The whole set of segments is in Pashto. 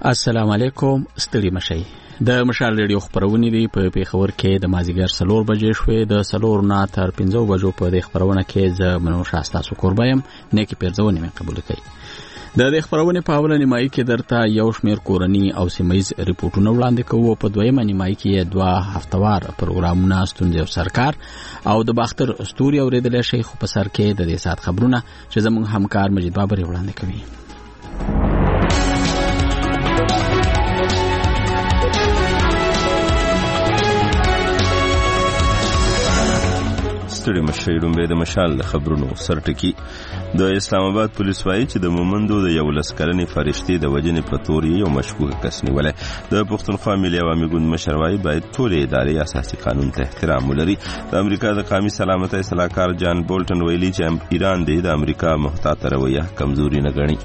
السلام علیکم. ستړي مشئ. د مشال ریډیو خبرونه دی په پیښور کې د مازیګر 4 بجې شوې د 4 نه تر 5 بجو په د خبرونه کې ز منو شاستا سو قربایم نیکی پیرځونه مې قبول کړي. د خبرونه په اول نیمایي کې درته یو شمیر کورنی او سیمایز ریپورتونه وړاندې کوو. په دویمه نیمایي کې 2 هفتوار پروګرامونه ستونزې او سرکار او د باختر استوري اوریدل شي. خو په سر کې د دې سات خبرونه چې زموږ همکار مجید بابر وړاندې کوي. ستړي مشئ. لومبې د مشال د خبرونو سرټکی. د اسلام آباد پولیس وایي چې د مومندو د 11 کلنې فرشتې د وجنې په تور یو مشکوک کس نیولای. د پښتونخوا ملي عوامي ګوند مشر وایي باید ټول ادارې اساسي قانون ته احترام ولري. د امریکا د قومي سلامتۍ صلاحکار جان بولټن ویلي چې ایران د امریکا محتاط رویه کمزوري نه ګڼي.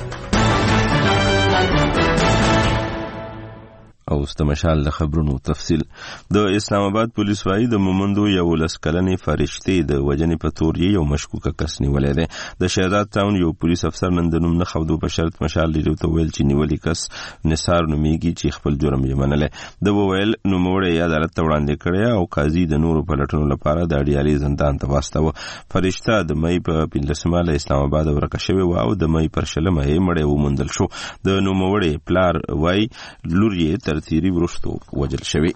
او د مشال د خبرونو تفصیل. د اسلام آباد پولیس وایي د مومندو 11 کلنې فرشتې د وجنې په تور یو مشکوک کس نیولای دی. د شهزاد ټاون یو پولیس افسر نن د نوم نه خودو په شرط مشال ریډیو ته ویل چې نیولې کس نثار نومیږي چې خپل جرم یې منلی. د وویل نوموړی عدالت ته وړاندې کړی او قاضي د نورو پلټنو لپاره د اډیالي زندان ته واستاوه. فرشته د مئی په 15 له اسلام آباد ورکه شوې وه او د مئی پر 20 یې مړی وموندل شو. د نوموړی پلار وایي لور یې تر تیری ورستو وجل شوی.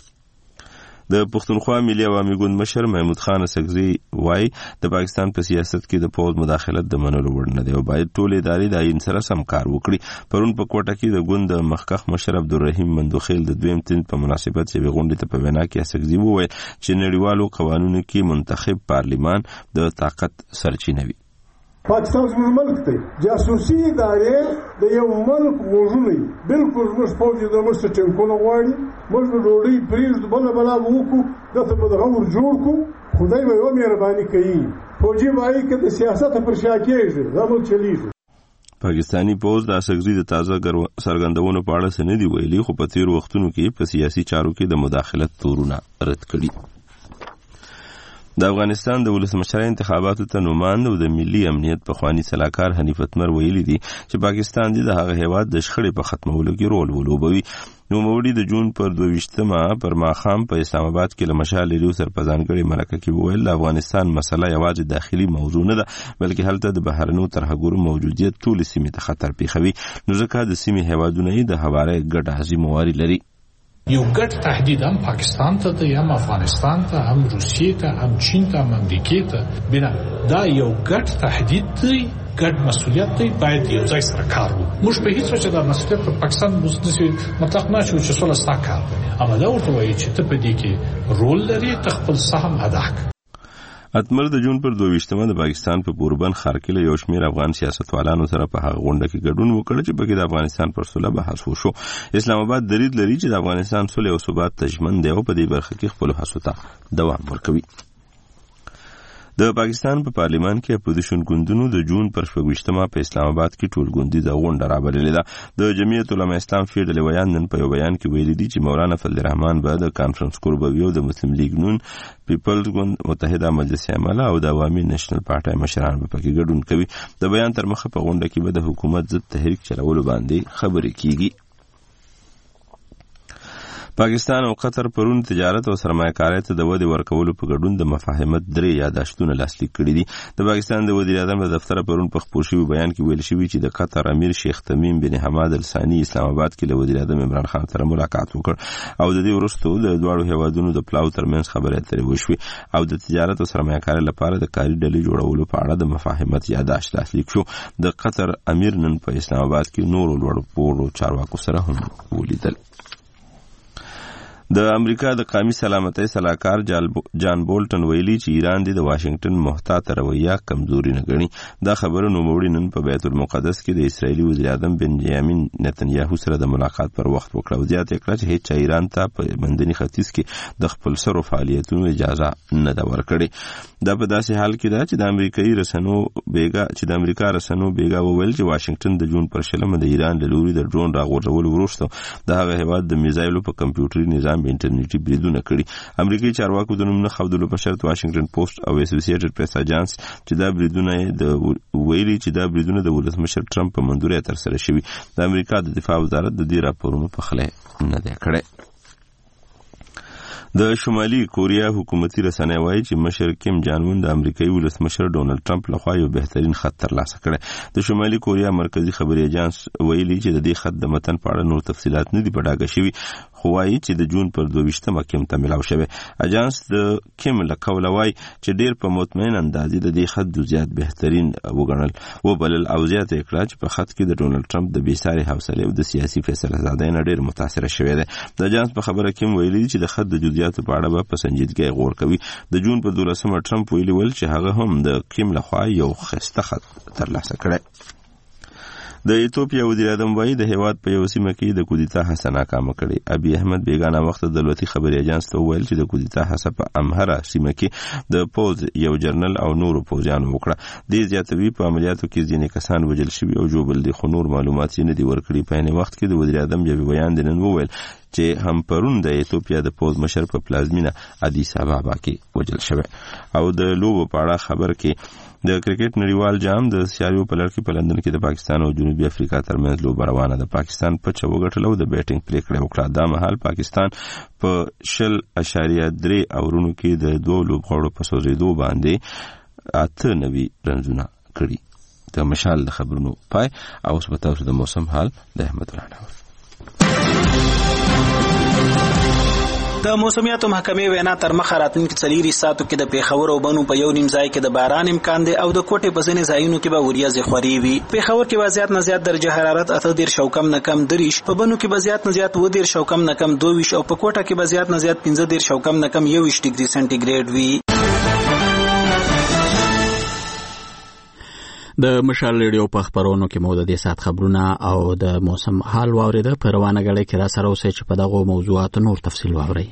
د پښتونخوا ملي عوامي ګوند مشر محمود خان سګزی وایي د پاکستان په سیاست کې د پوز مداخلت د منلو وړ نه دی او باید ټول ادارې د عین سره سم کار وکړي. پرون په کوټه کې د ګوند مخکخ مشر عبدالرحیم مندوخیل د دویم تن په مناسبت یوې غونډې ته په وینا کې سګزی وویل چې نړیوالو قوانینو کې منتخب پارلیمان د طاقت سرچینه وي. پاکستان زموږ ملک دی. جاسوسي ادارې د یو ملک وژني. بالکل زموږ فوج د موږ څخه ټینکونه غواړي. موږ به ډوډۍ پرېږدو بله وکړو دلته به دغه ور جوړ کړو. خدای به یوه مهرباني کوي. فوجي وایي که د سیاست پر شا کېږي دا ملک چلیږي. پاکستانی پوز د سګزی د تازه څرګندونو په اړه څه نه دي ویلي خو په تېرو وختونو کې په سیاسي چارو کې د مداخلت تورونه رد کړي. د افغانستان د ولسمشرۍ انتخاباتو ته نوماند او د ملي امنیت پخوانی سلاکار حنیف اتمر ویلي دي چې پاکستان د هغه هیواد د شخړې په ختمولو کې رول ولوبوي. نوموړي د جون پر 22 پر ماښام په اسلام آباد کې له مشال ریډیو سره په ځانګړې مرکه کې وویل د افغانستان مسله یوازې داخلي موضوع نه ده بلکې هلته د بهرنیو ترهګرو موجودیت ټولې سیمې ته خطر پیښوي. نو ځکه د سیمې هیوادونه یې د هوارۍ ګډ ذمهواري لري. یو ګډ تهدید هم پاکستان ته دی، هم افغانستان ته، هم روسیې ته، هم چین ته، هم امریکې ته. بنا دا یو ګډ تهدید دی، ګډ مسؤلیت دی، باید یو ځای سره کار وکړو. موږ په هیڅ وجه دا مسؤلیت په پاکستان مطلق نه شو چې څوله ستا کار دی، اما دا ورته وایي چې ته په دې کې رول لري، ته خپل سهم ادا کړه. اتمر د جون پر 22 د پاکستان په پوربند ښار کې له یو شمېر افغان سیاستوالانو سره په هغه غونډه کې ګډون وکړ چې پکې د افغانستان پر صلح بحث وشو. اسلام آباد درید لري چې د افغانستان صلح او ثبات ته ژمن دی او په دې برخه کې خپل هڅو ته دوام ورکوي. د پاکستان په پارلیمان کې اپوزیشن ګوندونو د جون پر 26 په اسلام آباد کې ټول ګوندیزه غونډه رابللې ده. د جمعیت علماء اسلام فیډرل ویان نن په یو بیان کې ویلي دي چې مولانا فضل الرحمن به د کانفرنس قربوي او د مسلم لیگ نون پیپلز ګوند متحده مجلس عامله او د عوامي نېشنل پارټي مشران په کې ګډون کوي. د بیان تر مخه په غونډه کې به د حکومت ضد تحریک چلولو باندې خبرې کیږي. پاکستان او قطر پرون تجارت او سرمایه‌کارۍ ته د ودې ورکولو په ګډون د مفاهمت 3 یاداشتونه لاسلیک کړي دي. د پاکستان د وزیر اعظم د دفتر پرون په خپور شوی بیان کې ویل شوی چې د قطر امیر شیخ تمیم بن حماد الثانی اسلام آباد کې له وزیر اعظم عمران خان سره ملاقات وکړ او د دې وروسته د دوه هیوادونو د پلاو ترمنځ خبرې اترې وشوې او د تجارت او سرمایه‌کارۍ لپاره د کاري ډلې جوړولو په اړه د مفاهمت یاداشت لاسلیک شو. د قطر امیر نن په اسلام آباد کې نورو لوړ پوړو چارواکو سره هم ولیدل. د امریکا د قومي سلامتۍ صلاحکار جان بولټن ویلي چې ایران د واشنگټن محتاط رویه کمزوري نه ګڼي. دا خبره نوموړي نن په بیت المقدس کې د اسرایلی وزیر اعظم بنجامین نتنیاهو سره د ملاقات پر وخت وکړه او زیاته کړه چې هیڅ ایران ته په منځني ختیځ کې د خپل سرو فعالیتونو اجازه نه ده ورکړې. دا په داسې حال کې ده چې د امریکا رسنو بیګا وویل چې واشنگټن د جون پر 20 د ایران له لوري د ډرون راغورځولو وروسته د هغه هیواد د میزایلو په کمپیوټري نظام ټرمپ انټرنیټي بریدونه کړي. امریکایي چارواکو د نوم نه ښودلو په شرط واشنګټن پوسټ او اسوسییټډ پریس اجانس چې دا بریدونه د ولسمشر ټرمپ په منظورۍ ترسره شوي. د امریکا د دفاع وزارت د دې راپورونو په خله نه دی کړی. د شمالي کوریا حکومتي رسنۍ وایي چې مشر کیم جان اون د امریکایي ولسمشر ډونالد ټرمپ لخوا یو بهترین خط ترلاسه کړی. د شمالي کوریا مرکزی خبري اجانس ویلي چې د دې خط د متن په اړه نور تفصيلات نه دي په ډاګه شوي، خو وایي چې د جون پر 22مه کیم ته ملاو شوی. اجانس د کیم له قوله وایي چې ډیر په مطمئن اندازې د دې خط جزئیات بهترین وبلل او زیاته کړه چې په خط کې د ډونالد ټرمپ د بیساري حوصله او د سیاسي فیصله زادۍ نه ډیر متاثر شوی دی. د اجانس په خبره کیم ویلي چې د خط د جزئیاتو په اړه په سنجیدګۍ غور کوي. د جون پر 12مه ټرمپ ویلي ول چې هغه هم د کیم لخوا یو خسته خط ترلاسه کړی. د ایتوپیا وزیر اعظم وایي د هیواد په یو سیمه کې د کودتا هڅه ناکامه کړې. ابي احمد بیگانه وخت د دولتي خبري اجانس ته ویل چې د کودتا هڅه په امهره سیمه کې د پوز یو جرنل او نورو پوځیانو وکړه. د زیاتوي په عملیاتو کې ځینې کسان وژل شوي او جوړ دي، خو نور معلومات نه دي ورکړي. په عین وخت کې د وزیر اعظم یو بیان دنن وویل چې هم پرون د ایتوپیا د پوز مشر په پلازمینه ادیس ابابا کې وژل شوی. او د لوبو په اړه خبر کې د کرکټ نړیوال جام د سیالیو په لړ کې په لندن کې د پاکستان او جنوبي افریقا ترمنځ لوبه روانه ده. پاکستان په چوغټلو د بیټینګ پریکړه وکړه. دا مهال پاکستان په 0.3 اورونو کې د دوه لوبغاړو په سوځېدو باندې 98 رنزونه کړي. د مشال د خبرونو پای او اوس په تاسو د موسم حال د احمد الله نور. د موسمیاتو محکمې وینا تر مخه راتلونکي 4 ساعتو کې د پیښور او بنو په یو نیم ځای کې د باران امکان دی او د کوټې په ځینې ځایونو کې به وریځې خوري وي. پیښور کې به زیات نه زیات درجه حرارت 18 او کم نه کم 30، په بنو کې به زیات نه زیات 20 او کم نه کم 22 او په کوټه کې به زیات نه زیات 15 او کم نه کم 21 ډیګري سنټیګریډ وي. د مشال ریډیو په خبرونو کې مو د دې سات خبرونه او د موسم حال واوریده. په روانه غړي کې را سره اوسئ چې په دغه موضوعاتو نور تفصیل واورئ.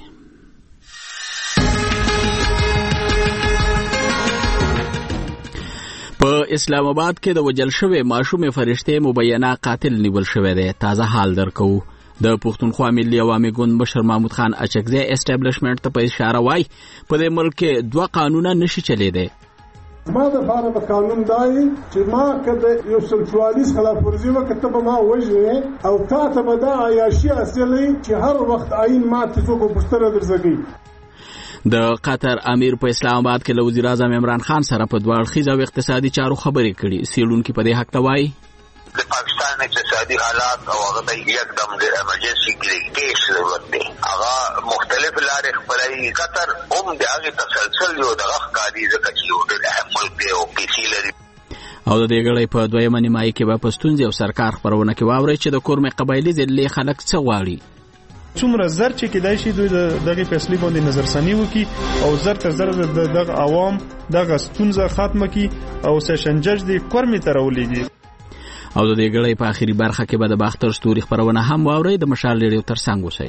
په اسلام آباد کې د وجل شوی ماشوم فرشته مبینه قاتل نیول شوی دی. تازه حال درکو. د پښتونخوا ملي عوامي ګوند مشر محمود خان اچکزی اسټابلیشمنت ته په اشاره وای په دې ملک کې 2 قانونا نشي چلیدي. ما د فارغ قانون دای چې ما کده یو 44 خلاف ورزي وکړه به ما وجه او تا ته به دا عیاشي اصلي چې هر وخت عین ما ته څوک پوښتنه درځي. د قطر امیر په اسلام آباد کې له وزیر اعظم عمران خان سره په دوه اړخیزه او اقتصادي چارو خبرې کړي. سیلونکو په دې حق ته وایي د پاکستان اقتصادي حالات او هغه د یکدم د ایمرجنسي کیس ضرورت دی. هغه مختلف لارې خپلای. قطر هم د هغه تسلسل یو د غاړي ځکه چې یو د اهم ملک دی او پیسې لري. او د دې غړي په دویمه نیمایي کې به پښتونځي او سرکار خبرونه کې واوري چې د کورمه قبایلی ځلې خلک څه غواړي. څومره زر چې کېدای شي دوی دغه فیصله باندې نظرثاني وکي او زر تر زر دغه عوام دغه ستونزه ختمه کی او سیشن جج دی کورمه ترولېږي. او د دې غړي په اخیری برخه کې به د باختر ستوري خبرونه هم واوري. د مشال ریډیو ترڅنګ اوسئ.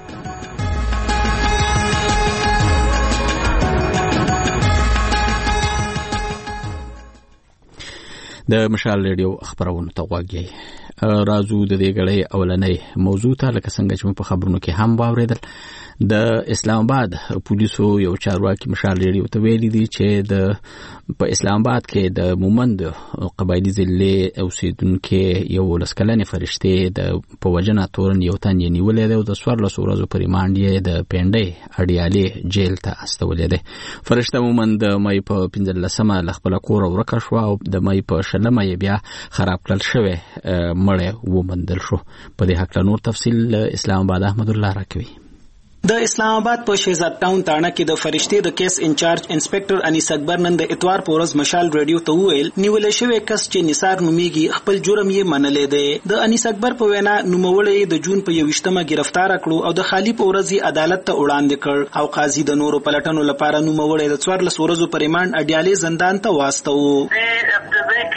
د مشال ریډیو خبرونه ته غوږی راځو. د دې غړي اولنې موضوع ته لکه څنګه چې په خبرونو کې هم واوریدل. د اسلام آباد پولیسو یو چارواکي مشال ریډیو ته ویلي دي چې د په اسلام آباد کې د مومند قبایلی ضلع اوسیدونکو یو لسکلنې فرشته د په وجنه تورن یو تن یې نیولې ده او د 14 ورځې په ریماند یې د پنډۍ اډیالي جیل ته استولې ده. فرشته مومند مې په 15مه لخپل کور ورکه شو او د مې په 16مه یې بیا خراب کړل شوی مړ ومندل شو. په دې حق نور تفصیل اسلام آباد احمد الله راکوي. د اسلام آباد په شهزاد ټاون تاڼه کې د فرشتي د کیس انچارج انسپکټر انیس اکبر نن د اتوار په ورځ مشال ریډیو ته وویل نیول شوی کس چې نثار نومیږي خپل جرم یې منلې دی. د انیس اکبر په وینا نوموړی د جون په 21مه گرفتار کړو او د خالی په ورځ عدالت ته وړاندې کړ او قاضي د نورو پلټنو لپاره نوموړی د 14 ورځې په ریماند اډیالي زندان ته واستو.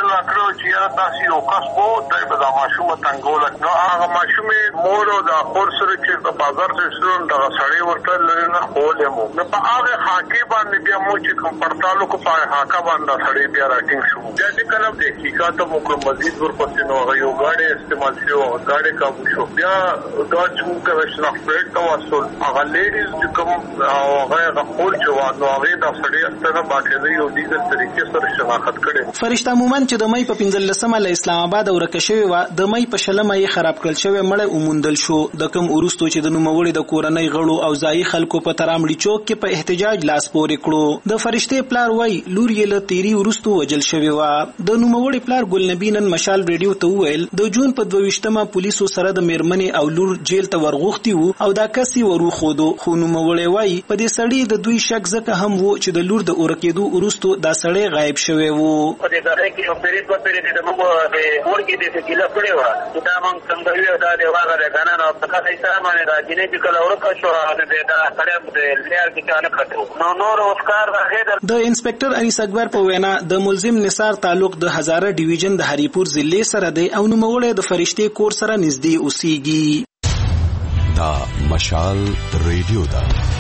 خیال راکړو چې یاره داسې یو کس وو دی به دا ماشومه تنګوله. نو هغه ماشومې مور او د خور سره چې د بازار ته ایستلو دغه سړی ورته لرې نه ښوولی مو. نو په هغې حاکې باندې بیا مو چې کوم پړتال وکړو په هغې حاکه باندې دا سړی بیا راټینګ شو. بیا چې کله تحقیقات هم وکړو مزید ورپسې نو هغه یو ګاډی استعمال شو، هغه ګاډی کابو شو. بیا دا چې موږ کوه شناخت پلیټ ته واستول هغه لیډیز چې کوم هغه خور چې وه نو هغې دا سړی استنه باقاعده یو لیګل طریقې سره شناخت کړی. فرشته مومند چې د مۍ په 15مه له اسلام آباد ورکه شوې وه، د مۍ په 20مه یې خراب کړل شوی مړی وموندل شو. د کوم وروستو چې د نوموړي د کورنۍ غړو او ځایي خلکو په ترامړي چوک کې په احتجاج لاس پورې کړو. د فرشتې پلار وایي لور یې له تیري وروستو وجل شوې وه. د نوموړي پلار ګلنبي نن مشال ریډیو ته وویل د جون په 22مه پولیسو سره د میرمنې او لور جیل ته ورغوښتي وو او دا کس یې وروښودو. خو نوموړی وایي په دې سړي د دوی شک ځکه هم و چې د لور د ورکېدو وروستو دا سړی غایب شوی و. په دې ځای کې یو پیریډ په پیریډ د موږ د ورکې د ګیله کړې وه چې دا موږ څنګه ویو دا دی واغه ده که نه نو په کاسه سره باندې دا جینۍ چې کله ورکه شو دا سړی د لیار کې چا نه کتو نو نور اوسکار راغی. د انسپکټر انیس اکبر په وینا د ملزم نثار تعلق د هزاره ډیویژن د هریپور ضلع سره دی او نوموړی د فرشتې کور سره نږدې اوسیږي. دا مشال ریډیو ده.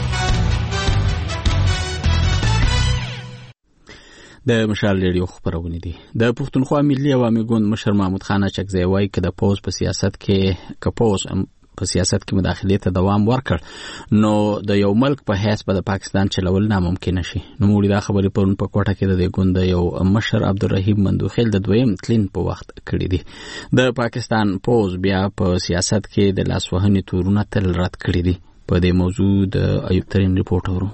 د مشال ریډیو خبرونه دي. د پښتونخوا ملي عوامي ګوند مشر محمود خان اچکزی وایي چې د پوز په سیاست کې مداخلې ته دوام ورکړ نو د یو ملک په حیث به د پاکستان چلول ناممکن شي. نو موږ دا خبرې پرون په کوټه کې د ګوند یو مشر عبدالرحیم مندوخیل د دویم تلین په وخت کړی دي. د پاکستان پوز بیا په سیاست کې د لاسوهنې تورونه تل رد کړی دي. په دې موضوع د ایوب ترین ریپورت اورو.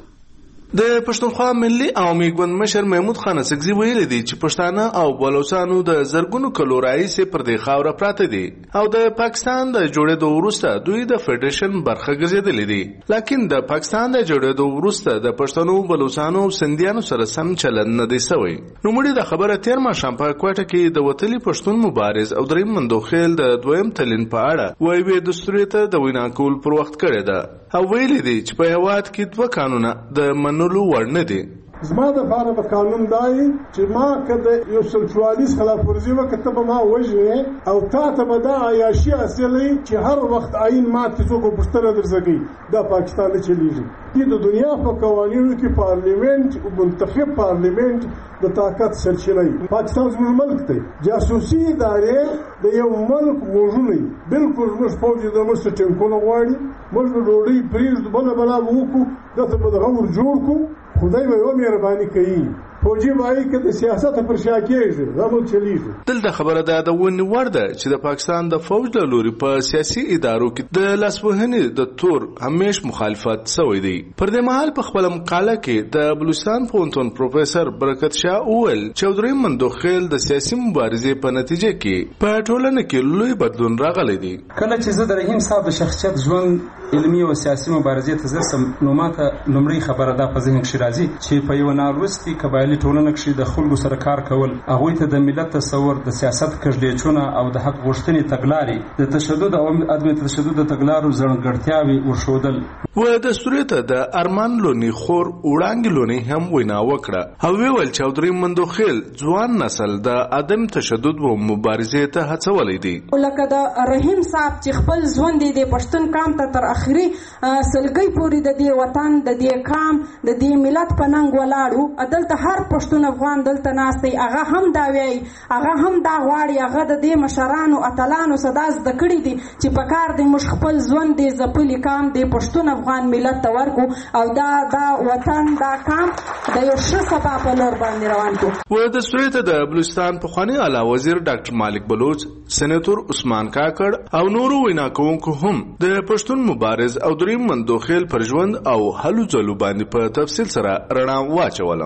د پښتونخوا ملي عوامي ګوند مشر محمود خان اڅکزي ویلي دی چې پښتانه او بلوچستانو د زرګونو کلو راهیسې پر دې خاوره پراته دي او د پاکستان د جوړېدو وروسته دوی د فدریشن برخه ګرځېدلې دي. لکن د پاکستان د جوړېدو وروسته د پښتنو، بلوچستانو او سندیانو سره سم چلند نه دی شوی. نوموړي د خبره تیر ماښام په کوټه کې د وتلي پښتون مبارز او دریم مندوخیل د دویم تلین په اړه وایي دستور ته د وینا کول پر وخت کړی ده او ویلي دی چې په هیواد کې 2 قانونه د منلو وړ نه دي. زما د پاره په قانون دی چې ما کده یو 44 خلاف ورزي وکړه به ما وجه او تا ته به دا عیاشي اصلي چې هر وخت عین ما ته څوک پښتنه درځي دا پاکستان چلیږي. د دنیا په قوانینو کې پارلیمنت او منتخب پارلیمنت د طاقت سرچینه پاکستان زموږ ملک دی. جاسوسي ادارې د یو ملک وژنې بالکل موږ فوج د مست ټینګونه غواړي موږ ډوډۍ پریږدو بلا وکړو دته به غور جوړ کو خدای به یو مهرباني کوي. فوجي وایي چې د سیاست پر شا کېږي زموږ چلیږي. دلته خبره ده د ونی ورده چې د پاکستان د فوج له لوري په سیاسي ادارو کې د لاسوهنې د تور همیش مخالفت شوی دی. پر دې مهال په خپل مقاله کې د بلوچستان پوهنتون پروفیسور برکت شاه اول چودري مندوخیل د سیاسي مبارزې په نتیجه کې په ټولنه کې لوی بدلون راغلی دی. کله چې زه د رحیم صاحب د شخصیت ژوند علمي او سیاسي مبارزې ته زرسم نو ماته لومړی خبره ده په ذهن کې راځي چې په یو ناروستي قبایلي ټولنه کې د خلکو سره کار کول هغه ته د ملت تصور د سیاست کژدېچونه او د حق غوښتنې تګلارې د تشدد او عدم تشدد د تګلارو ځانګړتیاوې ورښودل. و دستور ته د ارمان لونی خور وړاندې لونی هم وینا وکړه او ویل چودري مندوخیل ځوان نسل د عدم تشدد و مبارزې ته هڅولې دي. لکه د رحیم صاحب چې خپل ژوند د پښتون قام ته تر اخري سلګي پورې د دې وطن د دې قام د دې ملت په ننګ ولاړو. عدالت هر پښتون افغان دلته ناشتي هغه هم دا وی هغه هم دا غواړي هغه د دې مشرانو اتلانو صدا زده کړی دي چې په کار د مش خپل ژوند د زپلی کام د پښتون افغان ملت ته ورکو او دا وطن دا کام د یو ښه سبا په لور باندې روان کو. و د سوریته د بلوچستان پخوانی اعلی وزیر ډاکټر مالک بلوچ، سېنیټور عثمان کاکړ او نورو وینا کوونکو هم د پښتون مبارز او دریم مندوخیل پر ژوند او هلو ځلو باندې په تفصیل سره رڼا واچوله.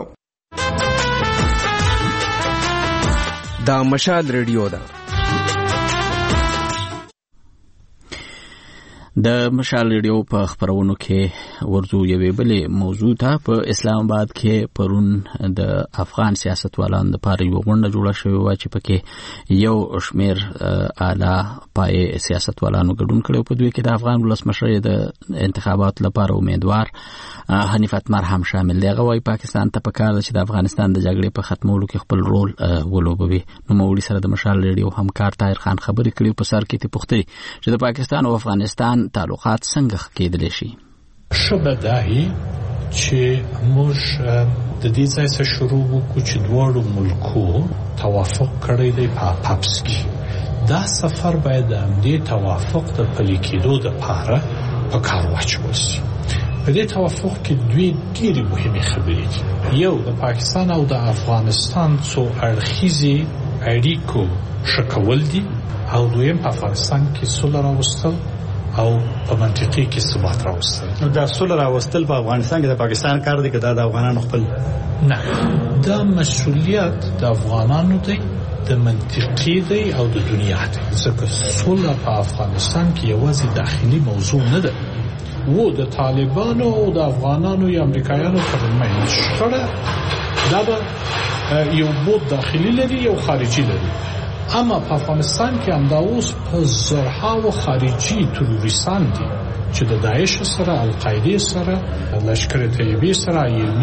دا مشال ریډیو ده. د مشال ریډیو په خبرونو کې ورځو یوې بلې موضوع ته په اسلام آباد کې پرون د افغان سیاستوالانو لپاره یو غونډه جوړه شوې وه چې پکې یو شمېر اعلی پایې سیاستوالانو ګډون کړی په دوی کې د افغان ولسمشر د انتخاباتو لپاره امیدوار حنیف اتمر هم شامل دی. هغه وایي پاکستان ته پکار ده چې د افغانستان د جګړې په ختمولو کې خپل رول ولوبوي. نو مولوي سره د مشال ریډیو همکار طاهر خان خبرې کړې په سر کې پوښتنې چې د پاکستان او افغانستان تعلقات څنګه کېدلی شي. شبه داهي چې موږ د دې ځای څخه شروع وکړو چې دواړو ملکو توافق کړی دی په پاپس کې. دا سفر باید د همدې توافق د پلي کېدو دپاره په کار واچول شي. په دې توافق کې دوی ډېرې مهمې خبرې دي. یو د پاکستان او د افغانستان څو اړخیزې اړیکو ښه کول دي او دویم په افغانستان کې سوله راوستل او په منطقي کې ثبات راوستل. نو دا سوله راوستل په افغانستان کې د پاکستان کار دی که دا د افغانانو خپل؟ نه، دا مسؤلیت د افغانانو دی، د منطقي دی او د دنیا دی. ځکه سوله په افغانستان کې یوازې داخلي موضوع نه ده. و د طالبانو او د افغانانو یا امریکایانو ترمنځ شخړه دا به یو بود داخلي لري یو خارجي لري. اما په افغانستان کې همدا اوس په زرهاو خارجي تروریستان دي چې د داعش سره، القاعده سره، لشکر طیبه سره،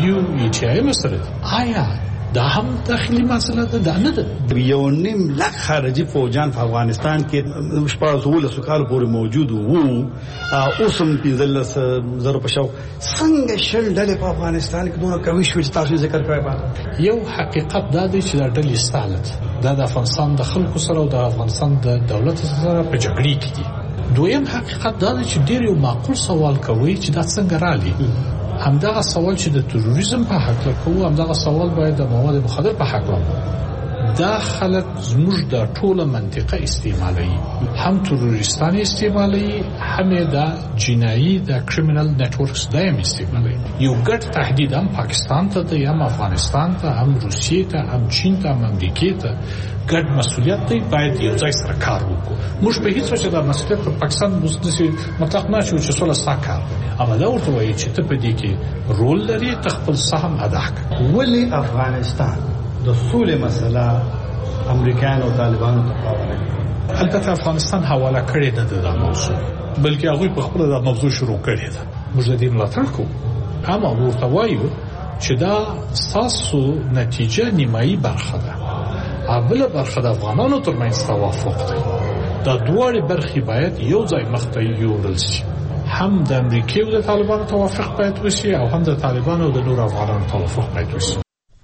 IMU سره دي. آیا دا هم داخلي مسله ده؟ دا نه ده. 1.5 لک خارجي فوجان په افغانستان کې شپږ کال پورې موجود وو، اوس هم 15,000 په شاو. څنګه شل ډلې په افغانستان کې دونه قوي شوې چې تاسو ذکر کړی؟ یو حقیقت دا دی چې دا ډلې ستالت دا د افغانستان د خلکو سره او د افغانستان د دولت سره په جګړې کې دي. دویم حقیقت دا دی چې ډېر یو معقول سوال کوي چې دا څنګه رالي. همدغه سوال چې د تروریزم په حق کوو، همدغه سوال باید د مواد مخدر په حق وکړو. دا خلک زموږ د ټوله منطقه استعمالوي، هم تروریستان استعمالوي، هم د جنایي د کریمینل نتورکس دایم استعمالوي. یو ګډ تهدید هم پاکستان ته دی، هم افغانستان ته، هم روسیې ته، هم چین ته، هم امریکې ته. ګډ مسؤلیت دی، باید یو ځای سره کار وکړو. موږ په هیڅ وجه دا مسؤلیت په پاکستان مطلق نه شو چې سوله ستا کار. اما دا ورته وایي چې ته په دې کې رول لري، ته خپل سهم ادا کړه. ولې افغانستان د سولې مسله امریکایانو او طالبانو ته پاوړه؟ البته افغانستان حواله کړې نه ده دا موضوع، بلکې هغوی په خپله دا موضوع شروع کړې ده. موږ د دې ملاتړ کوو، اما ورته وایو چې دا ستاسو نتیجه نیمایي برخه ده، بله برخه د افغانانو ترمنځ توافق دی. دا دواړې برخې باید یو ځای مخته یوړل شي. هم د امریکې او د طالبانو توافق باید وشي او هم د طالبانو او د نور افغانانو توافق باید وشي.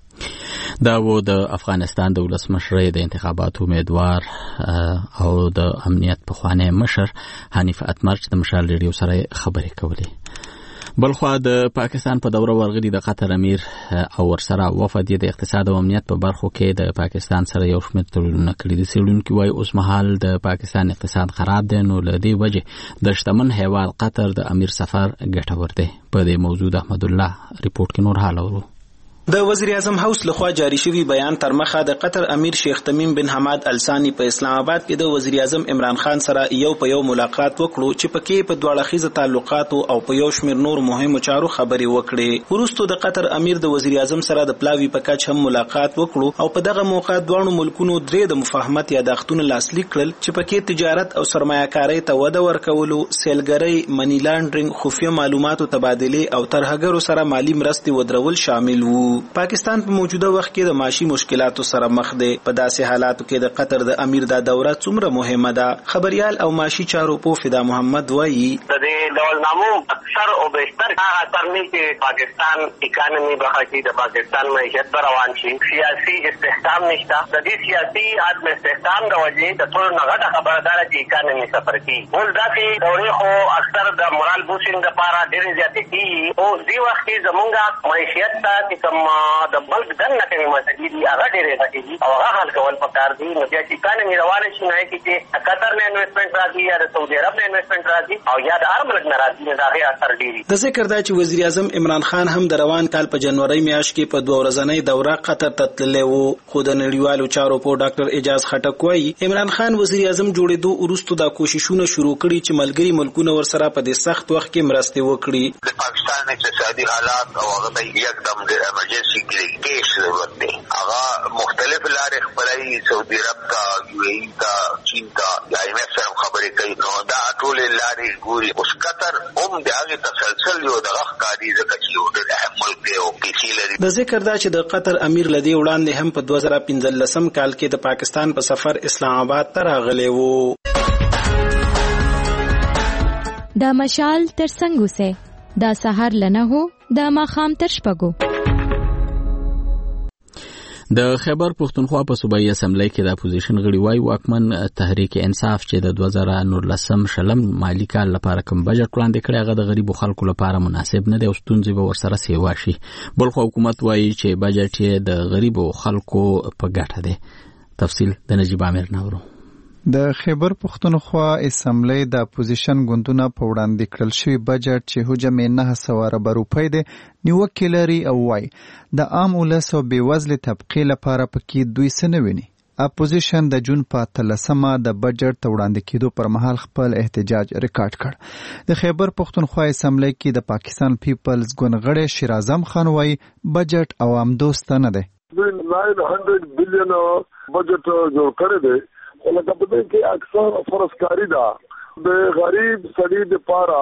دا و د افغانستان د ولسمشر د انتخاباتو امیدوار او د امنیت پخوانی مشر حنیف اتمر چې د مشال ریډیو سره خبرې کولې. بلخوا د پاکستان په دوره ورغلي د قطر امیر او ورسره وفد د اقتصاد او امنیت په برخو کې د پاکستان سره یو شمېر تړونونه کړي دي. څېړونکي وایي اوس مهال د پاکستان اقتصاد خراب دی، نو له دې وجې د شتمن هیواد قطر د امیر سفر ګټور دی. په دې موضوع د احمد الله ریپورت کې نور حال اورو. د وزیر اعظم هاوس لخوا جاری شوی بیان تر مخه د قطر امیر شیخ تمیم بن حماد الثانی په اسلام آباد کې د وزیر اعظم عمران خان سره یو په یو ملاقات وکړو چې پکې په دوه اړخیزه تعلقاتو او په یو شمېر نور مهمو چارو خبرې وکړې. وروسته د قطر امیر د وزیر اعظم سره د پلاوی په کچ هم ملاقات وکړو او په دغه موقع دواړو ملکونو درې د مفاهمت یادښتونه لاسلیک کړل چې پکې تجارت او سرمایه‌کارۍ ته وده ورکولو، سیلګرۍ، منی لانډرینګ، خفیه معلوماتو تبادله او ترهګرو سره مالی مرستې ودرول شامل وو. پاکستان په موجوده وخت کې د معاشي مشکلاتو سره مخ دی. په داسې حالاتو کې د قطر د امیر دا دوره څومره مهمه ده؟ خبريال او معاشي چارو په فدا محمد وایي د دې ډولنامو اکثر او بیشتر هغه ترمنځ چې پاکستان اکانومي بخښي د پاکستان معیشت پر روان شي، سیاسي استحکام نشته. د دې سیاسي عدم استحکام د وجې د ټول نغده خبردار چې اکانومي سفر کی ول داسې دورې خو اکثر د مورال بوسټینګ لپاره ډېر زیاتې دي. او دې وخت کې زمونږه معیشت ته کوم د ملک دننه کومې مسلې دي هغه ډېرې غټې دي او هغه حل کول پکار دي. نو بیا چې کانې روانې شي نه کې چې قطر نه انویسټمنټ راځي یا د سعودي عرب نه انویسټمنټ راځي او یا د هر ملک نه راځي، نو د هغې اثر ډېر. د ذکر دا چې وزیر اعظم عمران خان هم د روان کال په جنوري میاشت کې په 2 ورځنۍ دوره قطر ته تللی و، خو د نړیوالو چارو په ډاکټر اعجاز خټک وایي عمران خان وزیر اعظم جوړېدو وروسته دا کوششونه شروع کړي چې ملګري ملکونه ورسره په دې سخت وخت کې مرستې وکړي. د پاکستان اقتصادي حالات او هغه ته یکدم د ایمرجنسي کیس ضرورت دی. هغه مختلف لارې خپلوي، سعودي عرب ته، یو ای ته، چین ته، د آی ایم ایف سره خبرې کوي. نو دا ټولې لارې ګوري. اوس قطر هم د هغې تسلسل یو دغه ښکاري ځکه چې یو ډېر اهم ملک دی او پیسې لري. د ذکر دا چې د قطر امیر له دې وړاندې هم په 2015 کال کې د پاکستان په سفر اسلام آباد ته راغلی و. دا مشال تر څنګ اوسه، دا سحر لنه هو، دا ماښام تر شپږو. د خیبر پښتونخوا په صوبایي اسمبلی کې د اپوزیشن غړي وایي واکمن تحریک انصاف چې د 2019 مالي کال لپاره کوم بجټ وړاندې کړی هغه د غریبو خلکو لپاره مناسب نه دی او ستونزې به ورسره سیوا شي. بل خو حکومت وایي چې بجټ یې د غریبو خلکو په ګټه دی. تفصیل د نجیب عامر ناورو. د خیبر پښتونخوا اسمبلی د اپوزیشن ګوندونو په وړاندې کړل شوی بجټ چې حجم یې 900 ارب روپۍ دی نیوکې لري او وایي د عام ولس او بېوزلې طبقې لپاره پکې دوی څه نه ویني. اپوزیشن د جون په 13 د بجټ ته وړاندې کېدو پر مهال خپل احتجاج ریکارډ کړ. د خیبر پښتونخوا اسمبلی کې د پاکستان پیپلز ګوند غړی شیر اعظم خان وایي بجټ عوام دوست نه دی. 900 بلین بجټ جوړ کړی دی، خو لکه په دې کې اکثر فرضکاري ده. د غریب سړي دپاره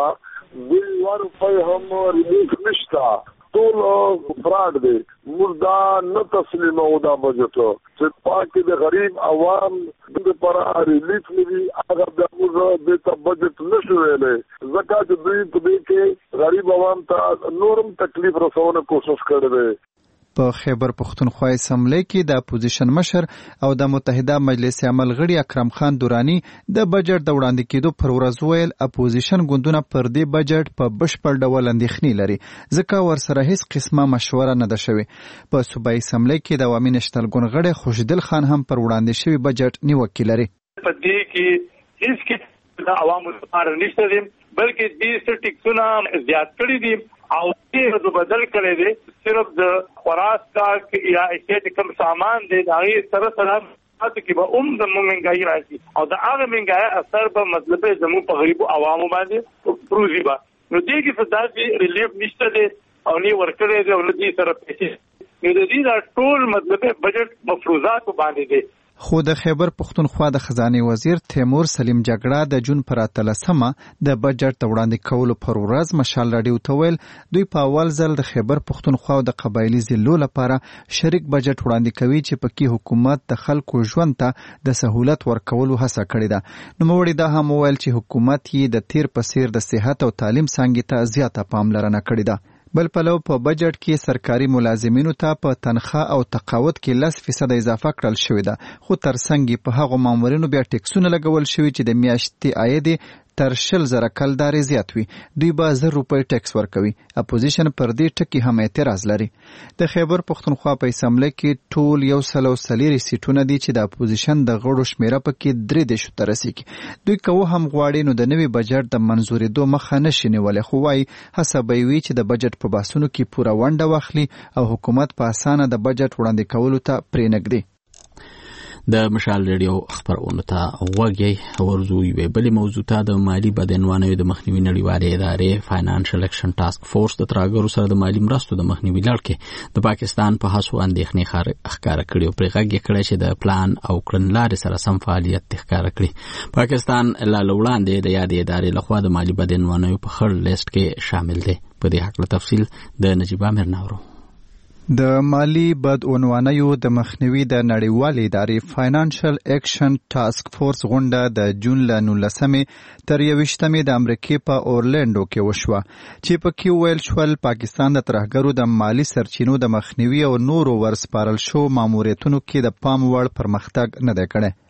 2 روپۍ هم ریلیف نشته، ټول فراډ دی. موږ دا نه تسلیموو دا بجټ چې پاکې د غریب عوام دپاره ریلیف نه وي، هغه بیا موږ دې ته بجټ نه شو ویلی ځکه چې دوی په دې کې غریب عوام ته نورم تکلیف رسونه کوشش کړی دی. په خیبر پښتونخوا اسمبلی کې د اپوزیشن مشر او د متحده مجلس عمل غړي اکرم خان دورانی د بجټ د وړاندې کېدو پر ورځ ویل اپوزیشن ګوندونه پر دې بجټ په بشپړ ډول اندېښنې لري ځکه ورسره هیڅ قسمه مشوره نه ده شوې. په صوبایي اسمبلی کې د عوامي نشتل ګوند غړی خوشدل خان هم پر وړاندې شوی بجټ نیوکې لري. په دې کې هیڅ کې د عوامو لپاره نشته دي، بلکې دې ټیکسونه زیات کړي دي او دې بدل کړي دي. صرف د خوراک کا یا احتیاطي کم سامان دی هغه سره سره کې به د مهنګای راځي او د هغه مهنګای اثر په مطلب زمو په غریبو عوامو باندې پروزي با. نو دې کې فداسي ریلیف نشته دی او نه ورکړي دي او دې سره پیسې نو د دې ټول مطلب بجټ مفروضات باندې دی. خو د خیبر پښتونخوا د خزانه وزیر تیمور سلیم جګړه د جون پر 13 د بجټ وړاندې کولو پر ورځ مشال راډیو ته ویل دوی په اول ځل د خیبر پښتونخوا د قبایلی ضلعو لپاره شریک بجټ وړاندې کوي چې پکې حکومت د خلکو ژوند ته د سہولت ورکولو هڅه کړې ده. نو موړي دا هم ویل چې حکومت یې د تیر په څیر د صحت او تعلیم څنګه ته زیاته پاملرنه کړې ده. بل پلو په بجټ کې سرکاري ملازمینو ته په تنخواه او تقاعد کې 10% اضافه کړل شوې ده، خو ترڅنګ په هغو مامورینو بیا ټیکسونه لګول شوي چې د میاشتې عاید تر 20,000 کلدارې زیات وي. دوی به 1000 روپۍ ټیکس ورکوي. اپوزیشن پر دې ټکي هم اعتراض لري. د خیبر پښتونخوا په اسمبلی کې ټول 140 سیټونه دي چې د اپوزیشن د غړو شمیره پکې 3 ته رسیږي. دوی کوه هم غواړي نو د نوي بجټ د منزورېدو مخه نشي نیولای، خو وايي هڅه به وي چې د بجټ په بحثونو کې پوره ونډه واخلي او حکومت په اسانه د بجټ وړاندې کولو ته پرېنږدي. د مشال ریډیو خبرونه ته وګورئ. ورزو یو بل موضوع ته د مالی بدنوانیو د مخنیوي نړیوالې ادارې فاینانشل اکشن ټاسک فورس د تراګرو سره د مالی مرستو د مخنیوي لړ کې د پاکستان په هڅو اندېښنې ښکاره کړې او پرې غږ کړی چې د پلان او کړنلارې سره سم فعالیت ښکاره کړي. پاکستان لا وړاندې د یادې ادارې لخوا د مالی بدنوانیو په خړ لیست کې شامل دی. په دې حق تفصیل د نجیب عامر ناورو. د مالی بدعنوانیو د مخنیوي د نړیوالې ادارې فاینانشل اکشن ټاسک فورس غونډه د جون له 19 تر 21 د امریکای په اورلانډو کې وشوه چې پکې ویل شول پاکستان د ترهګرو د مالی سرچینو د مخنیوي او نورو ورسپارل شو ماموریتونو کې د پام وړ پرمختګ نه دی کړی.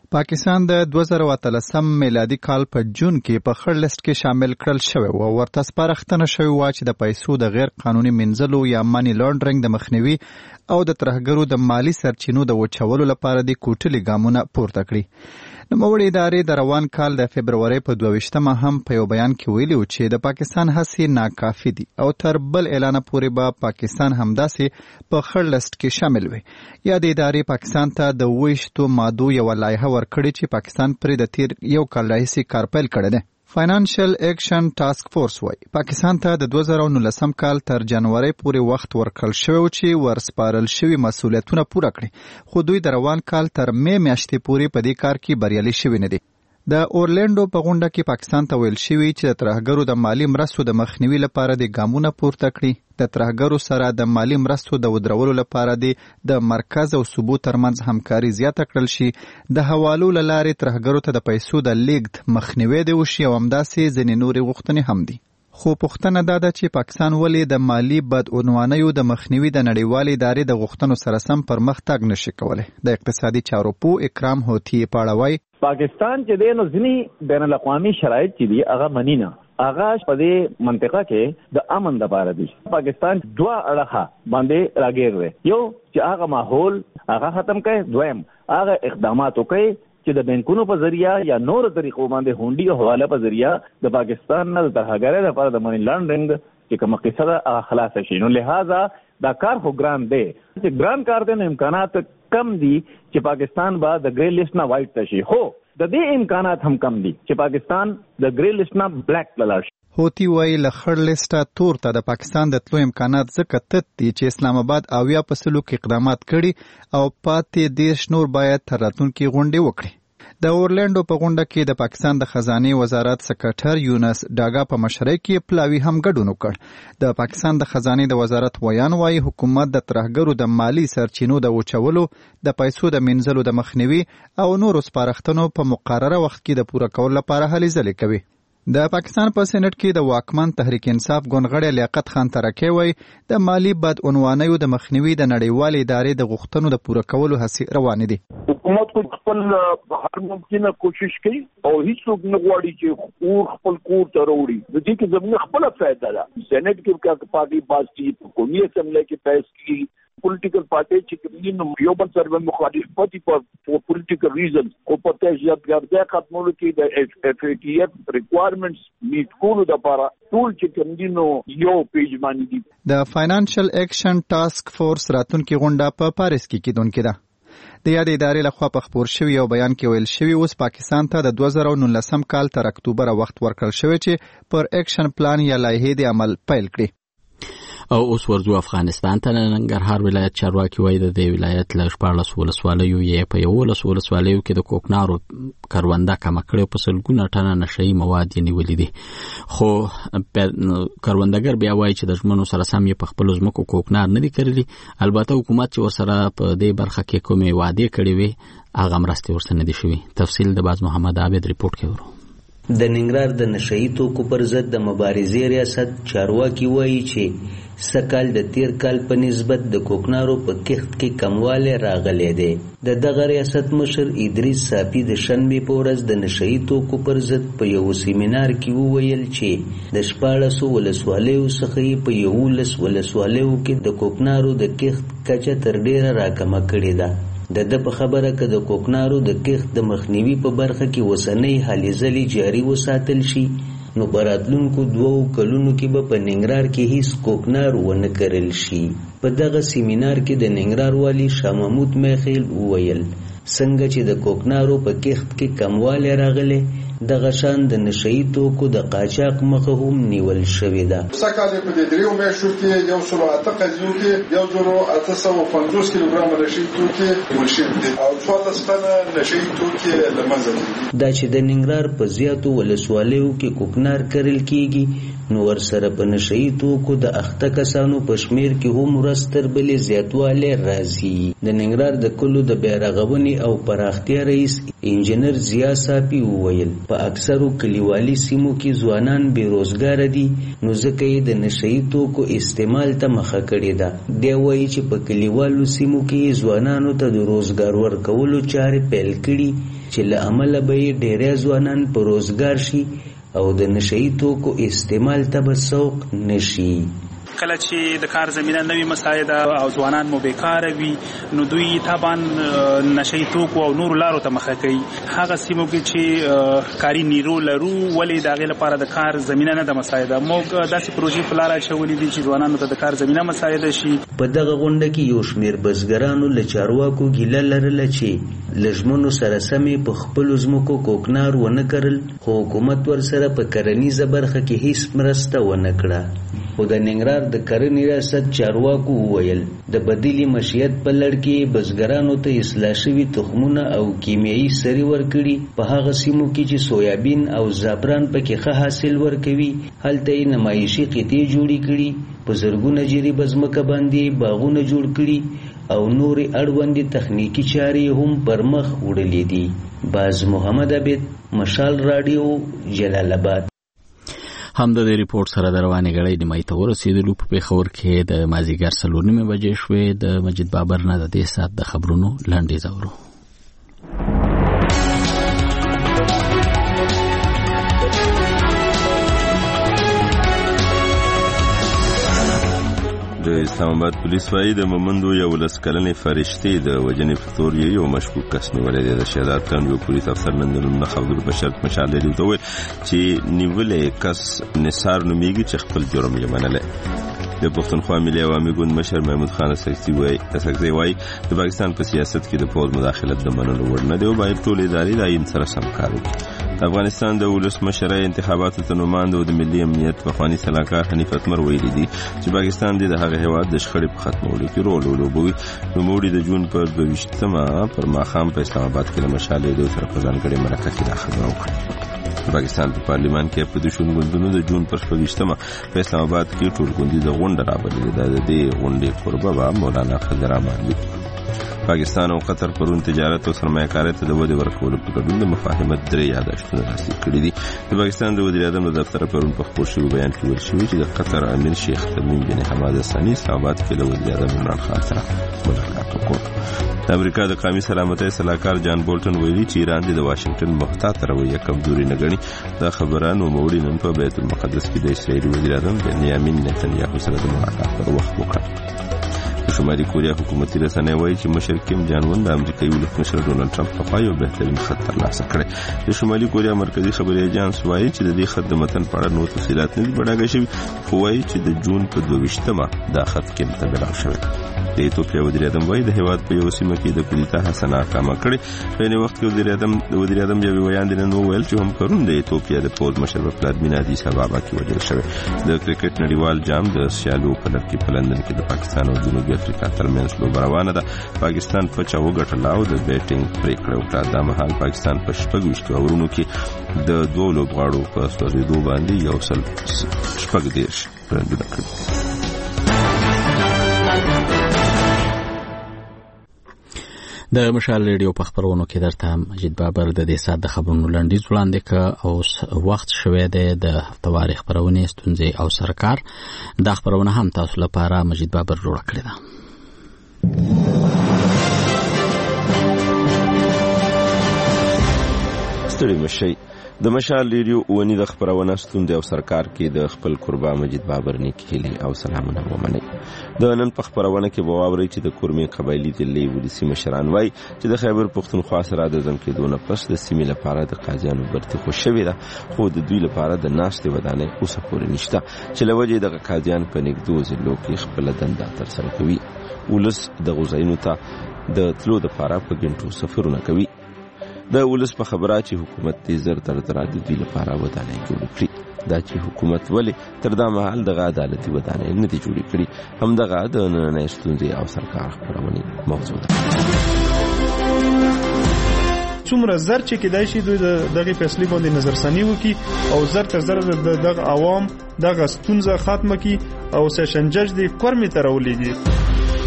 پاکستان د 2013 میلادي کال په جون کې په خړ لیست کې شامل کړل شوی او ورته سپارښتنه شوی و چې د پیسو د غیر قانوني منځلو یا مانی لانډرینګ د مخنیوي او د ترهګرو د مالی سرچینو د وچولو لپاره د کوټلي ګامونه پورته کړي. نوموړې ادارې د روان کال د فبرورۍ په 22 هم په یو بیان کې ویلي و چې د پاکستان هڅې ناکافي دي او تر بل اعلان پورې به پاکستان همداسې په خړ لیست کې شامل وي. یا د ادارې پاکستان ته د 28 مادو یو لایحه ورکړې چې پاکستان پرې د تیر یو کال راهیسې کار پیل کړی دی. فاینانشل ایکشن ټاسک فورس وایي پاکستان ته د 2019 کال تر جنوري پورې وخت ورکړل شوی چې ورسپارل شوي مسؤلیتونه پوره کړي، خو دوی د روان کال تر مې میاشتې پورې په دې کار کې بریالي شوي نه دي. د اورلینډو په غونډه کې پاکستان ته ویل شوي چې د ترهګرو د مالی مرستو د مخنیوي لپاره د ګامونه پورته کړي، د ترهګرو سره د مالی مرستو د ودرولو لپاره د مرکز او صوبو ترمنځ همکاري زیاته کړل شي، د حوالو له لارې ترهګرو ته د پیسو د لیږد مخنیوی دی وشي او همداسې ځینې نورې غوښتنې هم دي. خو پوښتنه دا ده چې پاکستان ولې د مالی بدعنوانیو د مخنیوي د نړیوالې ادارې د غوښتنو سره سم پرمختګ نشي کولی. د اقتصادي چارو پوه اکرام هوتی په اړه وایي پاکستان چې دی نو ځینې بین الاقوامي شرایط چې دي هغه مني نه، هغه په دې منطقه کې د امن لپاره دي. پاکستان دوه اړخه باندې راګیر دی، یو چې هغه ماحول هغه ختم کړي، دویم هغه اقدامات وکړي چې د بانکونو په ذریعہ یا نور طریقو باندې هونډي او حواله په ذریعہ د پاکستان نه د ترهګرۍ لپاره د منی لانډرینګ چې کومه قصه ده خلاص شي. نو لہذا دا کار خو ګران دی، چې ګران کار دی نو امکانات کم دي چې پاکستان به د ګری لیست نه وایټ شي، خو د دې امکانات هم کم دي چې پاکستان د ګری لیست نه بلیک لاړ شي. هوتی وایي له خړ لیسټه تور ته د پاکستان د تلو امکانات ځکه تت دي چې اسلام آباد 80% اقدامات کړي او پاتې 10 نور باید تر راتلونکي غونډې وکړي. د اورلینډو په غونډه کې د پاکستان د خزانه وزارت سکرټر یونس ډاګا په مشرۍ کې پلاوی هم ګډون وکړ. د پاکستان د خزانه د وزارت ویان وایي حکومت د ترهګرو د مالی سرچینو د وچولو، د پیسو د منځلو د مخنیوي او نورو سپارښتنو په مقرره وخت کې د پوره کولو لپاره هلې ځلې کوي. د پاکستان په سېنات کې د واکمن تحریک انصاف ګوندغړی لیاقت خان ترکی وایي د مالی بدعنوانیو د مخنیوي د نړیوالې ادارې د غوښتنو د پوره کولو هڅې روانې دي. حکومت کو خپل هر ممکنه کوشش کوي او هیڅوک نه غواړي چې خپل کور ته وروړي. د دې کې زموږ خپل فائدہ ده. سېنات کې پارټي باسي، قومي اسمبلی کې پیش کی پولیټیکل پارټي چې یو بل سره مخالفت په پولیټیکل ریزن او په تجربه ګرځي ختمولو کې د FATF ریکوایرمنټس میټ کولو لپاره ټول چې کومینو یو پیج باندې دي. د فاینانشل ایکشن ټاسک فورس راتلونکي غونډه په پاریس کې کیدونکې ده. د یادې ادارې لخوا په خپور شوي یو بیان کې ویل شوي اوس پاکستان ته د 2019 کال تر اکتوبر وخت ورکړل شوی چې پر ایکشن پلان یا لایحې د عمل پیل کړي. او اوس ورځو افغانستان ته. ننګرهار ولایت چارواکي وایي د دې ولایت له 14 ولسوالیو یې په 11 ولسوالیو کې د کوکنارو کرونده کمه کړې، په سلګونه ټنه نشهیي مواد یې نیولي دي. خو کروندګر بیا وایي چې د ژمنو سره سم یې په خپلو ځمکو کوکنار نه دي کرلي. البته حکومت چې ورسره په دې برخه کې کومې وعدې کړې وي هغه مرستې ورسره نه دي شوي. تفصیل د باز محمد عابد ریپورټ کې ورو. د ننګرهار د نشهیي توکو پر ضد د مبارزې ریاست چارواکي وایي چې سکال د تیر کال په نسبت د کوکنارو په کښت کې کموالی راغلی دی. د دغه ریاست مشر ادریس صافي د شنبې په ورځ د نشهیي توکو پر ضد په یو سیمینار کې وویل چې د 14 ولسوالیو څخه یې په 11 ولسوالیو کې د کوکنارو د کښت کچه تر ډیره راکمه کړې ده. د په خبره که د کوکنارو د کښت د مخنیوي په برخه کې اوسنۍ هلې ځلې جاري وساتل شي نو په راتلونکو 2 کلونو کې به په ننګرهار کې هیڅ کوکنار ونه کرل شي. په دغه سیمینار کې د ننګرهار والي شاه محمود میخیل وویل څنګه چې د کوکنارو په کښت کې کموالی راغلی دغه شان د نشهیي توکو د قاچاق مخه هم نیول شوې ده. سږکال په دې 3 میاشتو کې 108 قضیو کې 1850 کیلوګرام نشهیي توکي نیول شوي دي او 14 ټنه نشهیي توکي له منځه دي. دا چې د ننګرهار په زیاتو ولسوالیو کې کوکنار کرل کیږي نو ورسره په نشهیي توکو د اخته کسانو په شمیر کې هم ورځ تر بلې زیاتوالی راځي. د ننګرهار د کلو د بیارغونې او پراختیا رئیس انجینر ضیا صافي وویل په اکثرو کلیوالي سیمو کې ځوانان بیروزګار دي نو ځکه یې د نشهیي توکو استعمال ته مخه کړې ده. دی وایي چې په کلیوالو سیمو کې ځوانانو ته د روزګار ورکولو چارې پیل کړي چې له امله به ډېری ځوانان په روزګار شي او د نشئی توکو استعمال ته به سوق نشي. کله چې د کار زمينه نوي مساعده او ځوانان مو بیکاره وي نو دوی طبعا نشئی توکو او نور لارو ته مخه کوي. هغه سیمو کې چې کاري نیرو لرو ولې د هغې لپاره د کار زمينه نه د مساعده موږ داسې پروژې په لاره اچولې دي چې ځوانانو ته د کار زمينه مساعده شي. په دغه غونډه کې یو شمېر بزګرانو له چارواکو ګیله لرله چې له ژمنو سره سمې په خپلو ځمکو کوکنار ونه کرل خو حکومت ورسره په کرنیزه برخه کې هیڅ مرسته ونه کړه. خو د ننګرهار د کرنې ریاست چارواکو وویل د بدیلي مشیت په لړ کې بزګرانو ته اصلاح شوي تخمونه او کیمیاوي سرې ورکړي. په هغه سیمو کې چې سویابین او زعفران پکې ښه حاصل ورکوي هلته یې نمایشي قطعې جوړې کړي. په زرګونه جریبه ځمکه باندې باغونه جوړ کړي او نورې اړوندې تخنیکي چارې هم پر مخ وړلې دي. باز محمد عبید، مشال رادیو، جلال آباد. هم د ریپورت سره د روانې غړې نیمایي ته ورسېدلو. په پېښور کې د مازدیګر 4:30 بجې شوې. د مجید بابر نه د دې ساعت د خبرونو لنډیز اورو. د اسلام آباد پولیس وايي د مومندو 11 کلنې فرشتې د وجنې په تور یو مشکوک کس نیولې ده. د شهادت تن یو پولیس افسر نن د خبرو په شرط مشال لري ته ویل چې نیولې کس نثار نومیږي چې خپل جرم یې منلی. د پښتونخوا ملي عوامي ګوند مشر محمود خان اسحقزی وايي د پاکستان په سیاست کې د فوج مداخلت د منلو وړ نه دی او باید ټول ادارې د عین سره سم کار وکړي. د افغانستان د ولسمشرۍ انتخاباتو ته نوماند او د ملي امنیت پخواني سلاکار حنیف اتمر ویلي دي چې پاکستان د هغه هیواد د شخړې په ختمولو کې رول ولوبوي. نوموړي د جون پر 22 پر ماښام په اسلام آباد کې له مشال ریډیو سره په ځانګړې مرکه کې دا خبره وکړه. د پاکستان په پارلیمان کې اپوزیشن ګوندونو د جون پر 22 په اسلام آباد کې ټولګوندي د غونډه رابللې ده. د دې غونډې قربه به مولانا خضر احمد وي. پاکستان او قطر پرون تجارت او سرمایه‌کارۍ ته د ودې ورکولو په ګډون د مفاهمت 3 یادښتونه لاسلیک کړي دي. د پاکستان د وزیر اعظم د دفتر پرون په خپور شوي بیان کې ویل شوي چې د قطر امیر شیخ تمیم بن حماد الثاني اسلام آباد کې د وزیر اعظم عمران خان سره ملاقات وکړ. د امریکا د قومي سلامتۍ سلاکار جان بولټن ویلي چې ایران د واشنگټن محتاط رویه کمزوري نه ګڼي. دا خبره نوموړي نن په بیت المقدس کې د اسرائیل وزیر اعظم بنیامین نتنیاهو سره د ملاقات پر وخت وکړه. شمالي کوریا حکومتي رسنۍ وایي چې مشر کیم جان اون د امریکایي ولسمشر ډونالډ ټرمپ لخوا یو بهترین خط ترلاسه کړی. د شمالي کوریا مرکزي خبري ایجانس وایي چې د دې خط د متن په اړه نور تفصیلات نه دي بډاګه شوي خو وایي چې د جون په 22 دا خط کیم ته بلاغ شوی. د ایتوپیا وزیر اعظم وایي د هیواد په یو سیمه کې د کودتا هڅه ناکامه کړې. په یوه وخت کې وزیر اعظم یو بیان دی نن وویل چې هم پرون د ایتوپیا د پوز مشر په پلازمینه ادیس ابابا کې وژل شوی. د کرکټ نړیوال جام د سیالو په لړ کې په لندن کې د پاکستان او جنوبي افریقا ترمنځ لوبه روانه ده. پاکستان په چا وګټله او د بیټینګ پریکړه وکړه. دا مهال پاکستان په 26 اورونو کې د 2 لوبغاړو په سوځېدو باندې یو سل 14 رنونه کړي. د مشال ریډیو په خبرونو کې درته مجید بابر د دې ساعت د خبرونو لنډیز وړاندې کړ او وخت شوی دی د هفتواري خبرونې ستونزې او سرکار. دا خبرونه هم تاسو لپاره مجید بابر جوړ کړی ده. ستړي مشي د مشال ریډیو ونی د خبرونه ستوند او سرکار کې د خپل قربا مجید بابر نیکهلی او سلامونه ومني. د نن په خبرونه کې بواوري چې د کورمي قبایلی ضلعي ولسی مشران وای چې د خیبر پښتونخوا سره د ځم کې دونه پس د سیمې لپاره د قاضیانو برتي خوشوي ده خو د دوی لپاره د ناشته ودانې اوسه پورې نشته چې لوجه د قاضیان په نګدو ضلعو کې خپل دنده تر سره کوي. ولس د غزاینو ته د تلو د لپاره په ګنټو سفرونه کوي. د ولس په خبره چې حکومت دې زر تر د دې لپاره ودانې جوړ کړي. دا چې حکومت ولې تر دا مهال د عدالتي ودانې نه دي جوړې کړي هم دغه د نننۍ ستونزې او سرکار خبرونه موضوع ده. څومره زر چې کېدای شي دوی دغه فیصلې باندې نظرثاني وکړي او زر تر زر دغه عوام دغه ستونزه ختمه کړي او سیشن جج دې کورمي ته راولېږي.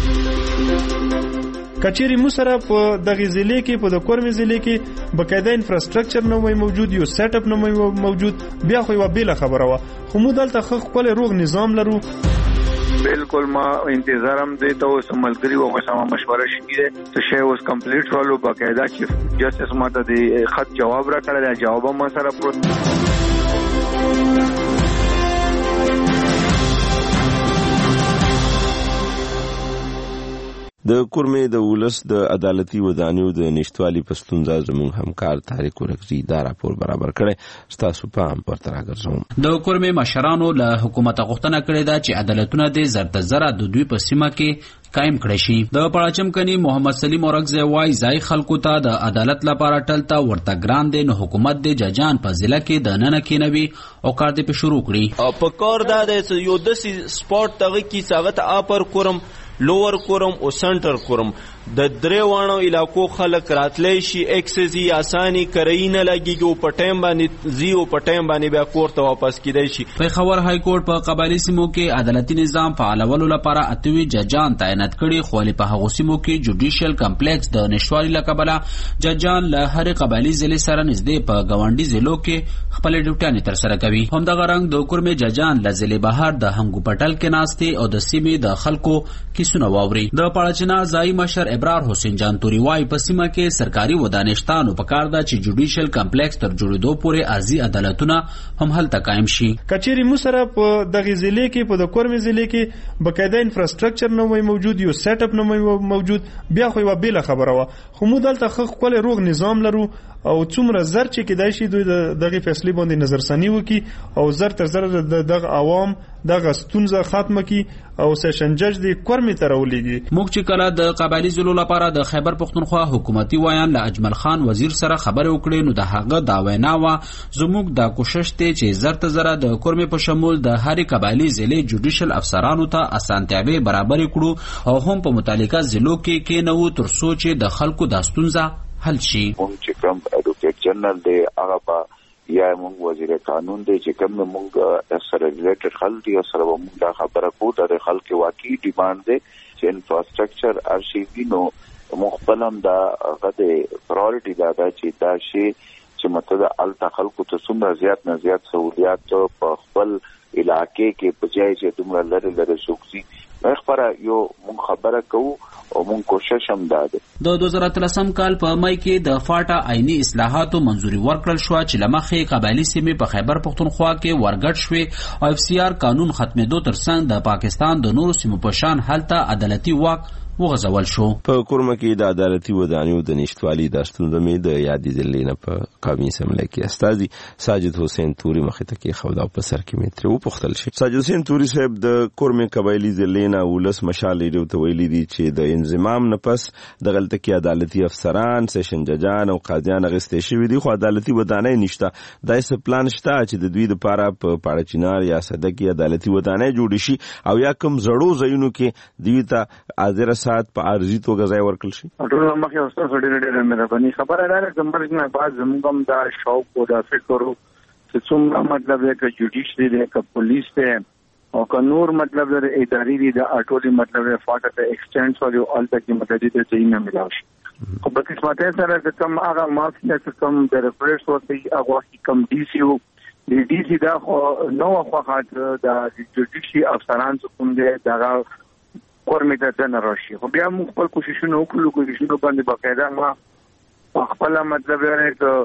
کچېری مو سره په دغه ضلع کې په د کورمي ضلع کې بقاعده انفراستراکچر نه وای موجود یو سیټ اپ نه وای موجود بیا خو یو بیل خبره وا خو مو دلته خپل روغ نظام لرو. بالکل ما انتظار هم دی ته اوس ملګری او سم مشوره شي ته شی اوس کمپلیټ ولو باقاعده چیف جسټس ماته دی خط جواب را کړل جواب ما سره پروت د کورمې د ولس د عدالتي ودانیو د نشټوالي په ستونزه زموږ همکار طارق ورکزي دا راپور برابر کړی ستاسو پام پرته راګرځوم. د کورمې مشرانو له حکومت غوښتنه کړې ده چې عدالتونه د زر زره د دوی په سیمه کې قائم کړي شي. د پړاچم کني محمد سلیم اورغزی وای ځای خلکو ته د عدالت لپاره ټلته ورته ګران دي نو حکومت د ججان په ضلع کې د نن کې نوي او کار دې په شروع کړي په کار دا د یو د سپورت تغه کې ساغت اپر کورم لوور کورم او سنټر کورم د دریوانو علاقو خلک راتلی شي اکسزي اساني کرای نه لګيږي او په ټایم باندې زیو په ټایم باندې بیا کور ته واپس کیدای شي. پیښور های کورټ په قبایلی سیمو کې عدالتي نظام فعالولو لپاره اتوي ججان تعینات کړي خو په هغو سیمو کې جوډیشل کمپلیکس د نشوالي لکبله ججان له هر قبایلی ضلع سره نږدې په گاونډي ضلعو کې خپل ډیوټیانې تر سره کوي. همدغه رنګ د کورمې ججان له ضلع بهر د همګو پټل کې ناستي او د سیمې د خلکو کیسونه واوري. د پړاچنا ځای مشر ابرار حسین جان توری وای په سیمه کې سرکاري ودانشتانو په کار ده چې جوډیشل کمپلیکس تر جوړېدو پورې ارضي عدالتونه هم هلته قائم شي. کچېری مو سره په دغه ضلع کې په د کورمې ضلع کې بقاعده انفراستراکچر نه موجود یو سیټ اپ نه موجود بیا خو یو بیل خبره وا خو مو دلته خپل روغ نظام لرو او څومره زر چې کېدای شي دوی دغه فیصله باندې نظرثاني وکي او زر تر زر دغه عوام دغه ستونزه ختمه کی او سیشن جج دی کورمې ته راولېږي. موږ چې کله د قبایلی ضلعو لپاره د خیبر پښتونخوا حکومتي وایان له اجمل خان وزیر سره خبرې وکړې نو د هغه دا وینا وه زموږ دا کوشش دی چې زر ته زره د کورمې په شمول د هرې قبایلي ضلع جوډیشل افسرانو ته اسانتیاوې برابرې کړو او هم په متعلقه ضلعو کې کېنوو تر څو چې د خلکو دا ستونزه حل شي. مونږ چې کوم ایډوکیټ جنرال دی هغه په یا مونږ وزیر قانون دی چې کوم مونږ سره ریلیټډ خلک دي سره مونږ دا خبره کوو د خلک واقعي ډیماند دی چې انفراستراکچر ارشیوي نو مخبلم دا غده پرایورټي دا چې دا شی چې مطلب الته خلکو ته څومره زیات نه زیات سہولیات په خپل علاقې کې بجای چې دومره لري شوکسي خبره یو مونږ خبره کوو او مونږ کوشش هم داده. د 2013 کال په مای کې د فاټا آئینی اصلاحاتو منځوري ورکړل شو چې لمخې قبایلی سیمې په خیبر پښتونخوا کې ورګډ شوې او اف سی آر قانون ختمېدو ترڅنګ د پاکستان د نورو سیمو په شان هلته عدالتي واک وغځول شو. په کورمه کې د عدالتي ودانیو د نشټوالي د ستونزو مې د یادې ضلع نه په قومي اسمبلی کې استازي ساجد حسین توري مخې ته کې خو دا په سر کې مې تر وپوښتل شي. ساجد حسین توري صاحب د کورمه قبایلی ضلع نه ولس مشال لري ته ویلي دي چې د انضمام نه پس د غلطه کې عدالتي افسران سیشن ججان او قاضیان غستې شوی دي خو عدالتي ودانۍ نشته. دا څه پلان شته چې د دوی لپاره په پاړچینار یا صدک کې عدالتي ودانۍ جوړ شي او یا کوم زړو ځایونو کې دوی ته حاضر په ارزي توګه ځای ورکړل شي. ټول مخه اوسه ډېر مهرباني خبره ده چې مرګ نه بعد زموږ دا شوق او دا فکر چې څومره مطلب دی چې جوډیشري دی که پولیس دی او که نور مطلب د اداري دی د اټولي مطلب فاټه ته ایکسټنډ شو او الته کې مطلب دې ته نه ملاوي خو په قسمت سره د کوم هغه مافیا چې کوم د ریفرنس ورته هغه کوم ډي سی او ډي سی دا خو نو خواخات د جوډیشري افسران کوم دی دا کورمې ته نه راشي خو بیا موږ خپل کوششونه وکړو باندې باقاعده ما خپل مطلب یې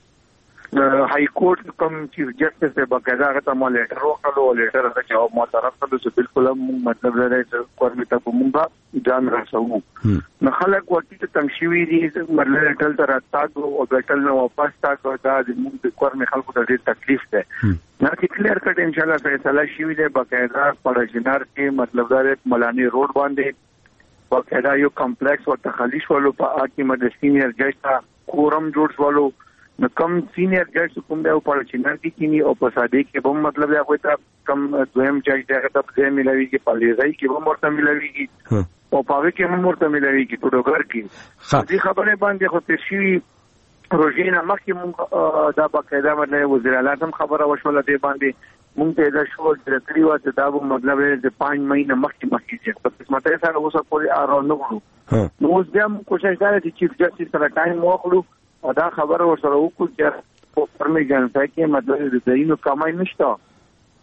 های کورټ کوم چیف جسټس ته باقاعده هغه ته ما لیټر وکړو لیټر هغه جواب ما طرف ته چې بالکل موږ مطلب لري کورمې ته موږ ځان راسو نو خلک وقتی ته تنګ شوي دي مرله ټل تر تاسو او ګټل نو واپس تاسو دا موږ د کورمې خلکو ته ډېر تکلیف ده نه چې کلیر کټ ان شاء الله فیصله شي دی باقاعده پړجنار کې مطلب دا ملانی روډ باندې باقاعده یو کمپلیکس او تخلیص ولو په اکی مد سینیئر جج تا کورم جوړ ولو نو کم سینیئر جج کوم دی او پړجنار کې کینی او په ساده کې به مطلب دا کوي ته کم دویم جج دغه ته ځای ملوي کې پالیزای کې به مرته ملوي او پاوې کې هم مرته ملوي کې ټوډوګر کې دې خبره باندې خو تشوي روزینا مخکې مونږ دا باقاعده باندې وزیر اعلی هم خبره وشوله دې باندې مونږ ته دا شو درکړی و چې دا مطلب د 5 مهینه مخکې چې په قسمت سره اوسه پورې ارو نه کړو نو اوس بیا موږ کوشش کوو چې چیف جسټس سره ټایم واخلو او دا خبره ورسره وکړو چې په پرمې جنسای کې مطلب د دینو کمای نشته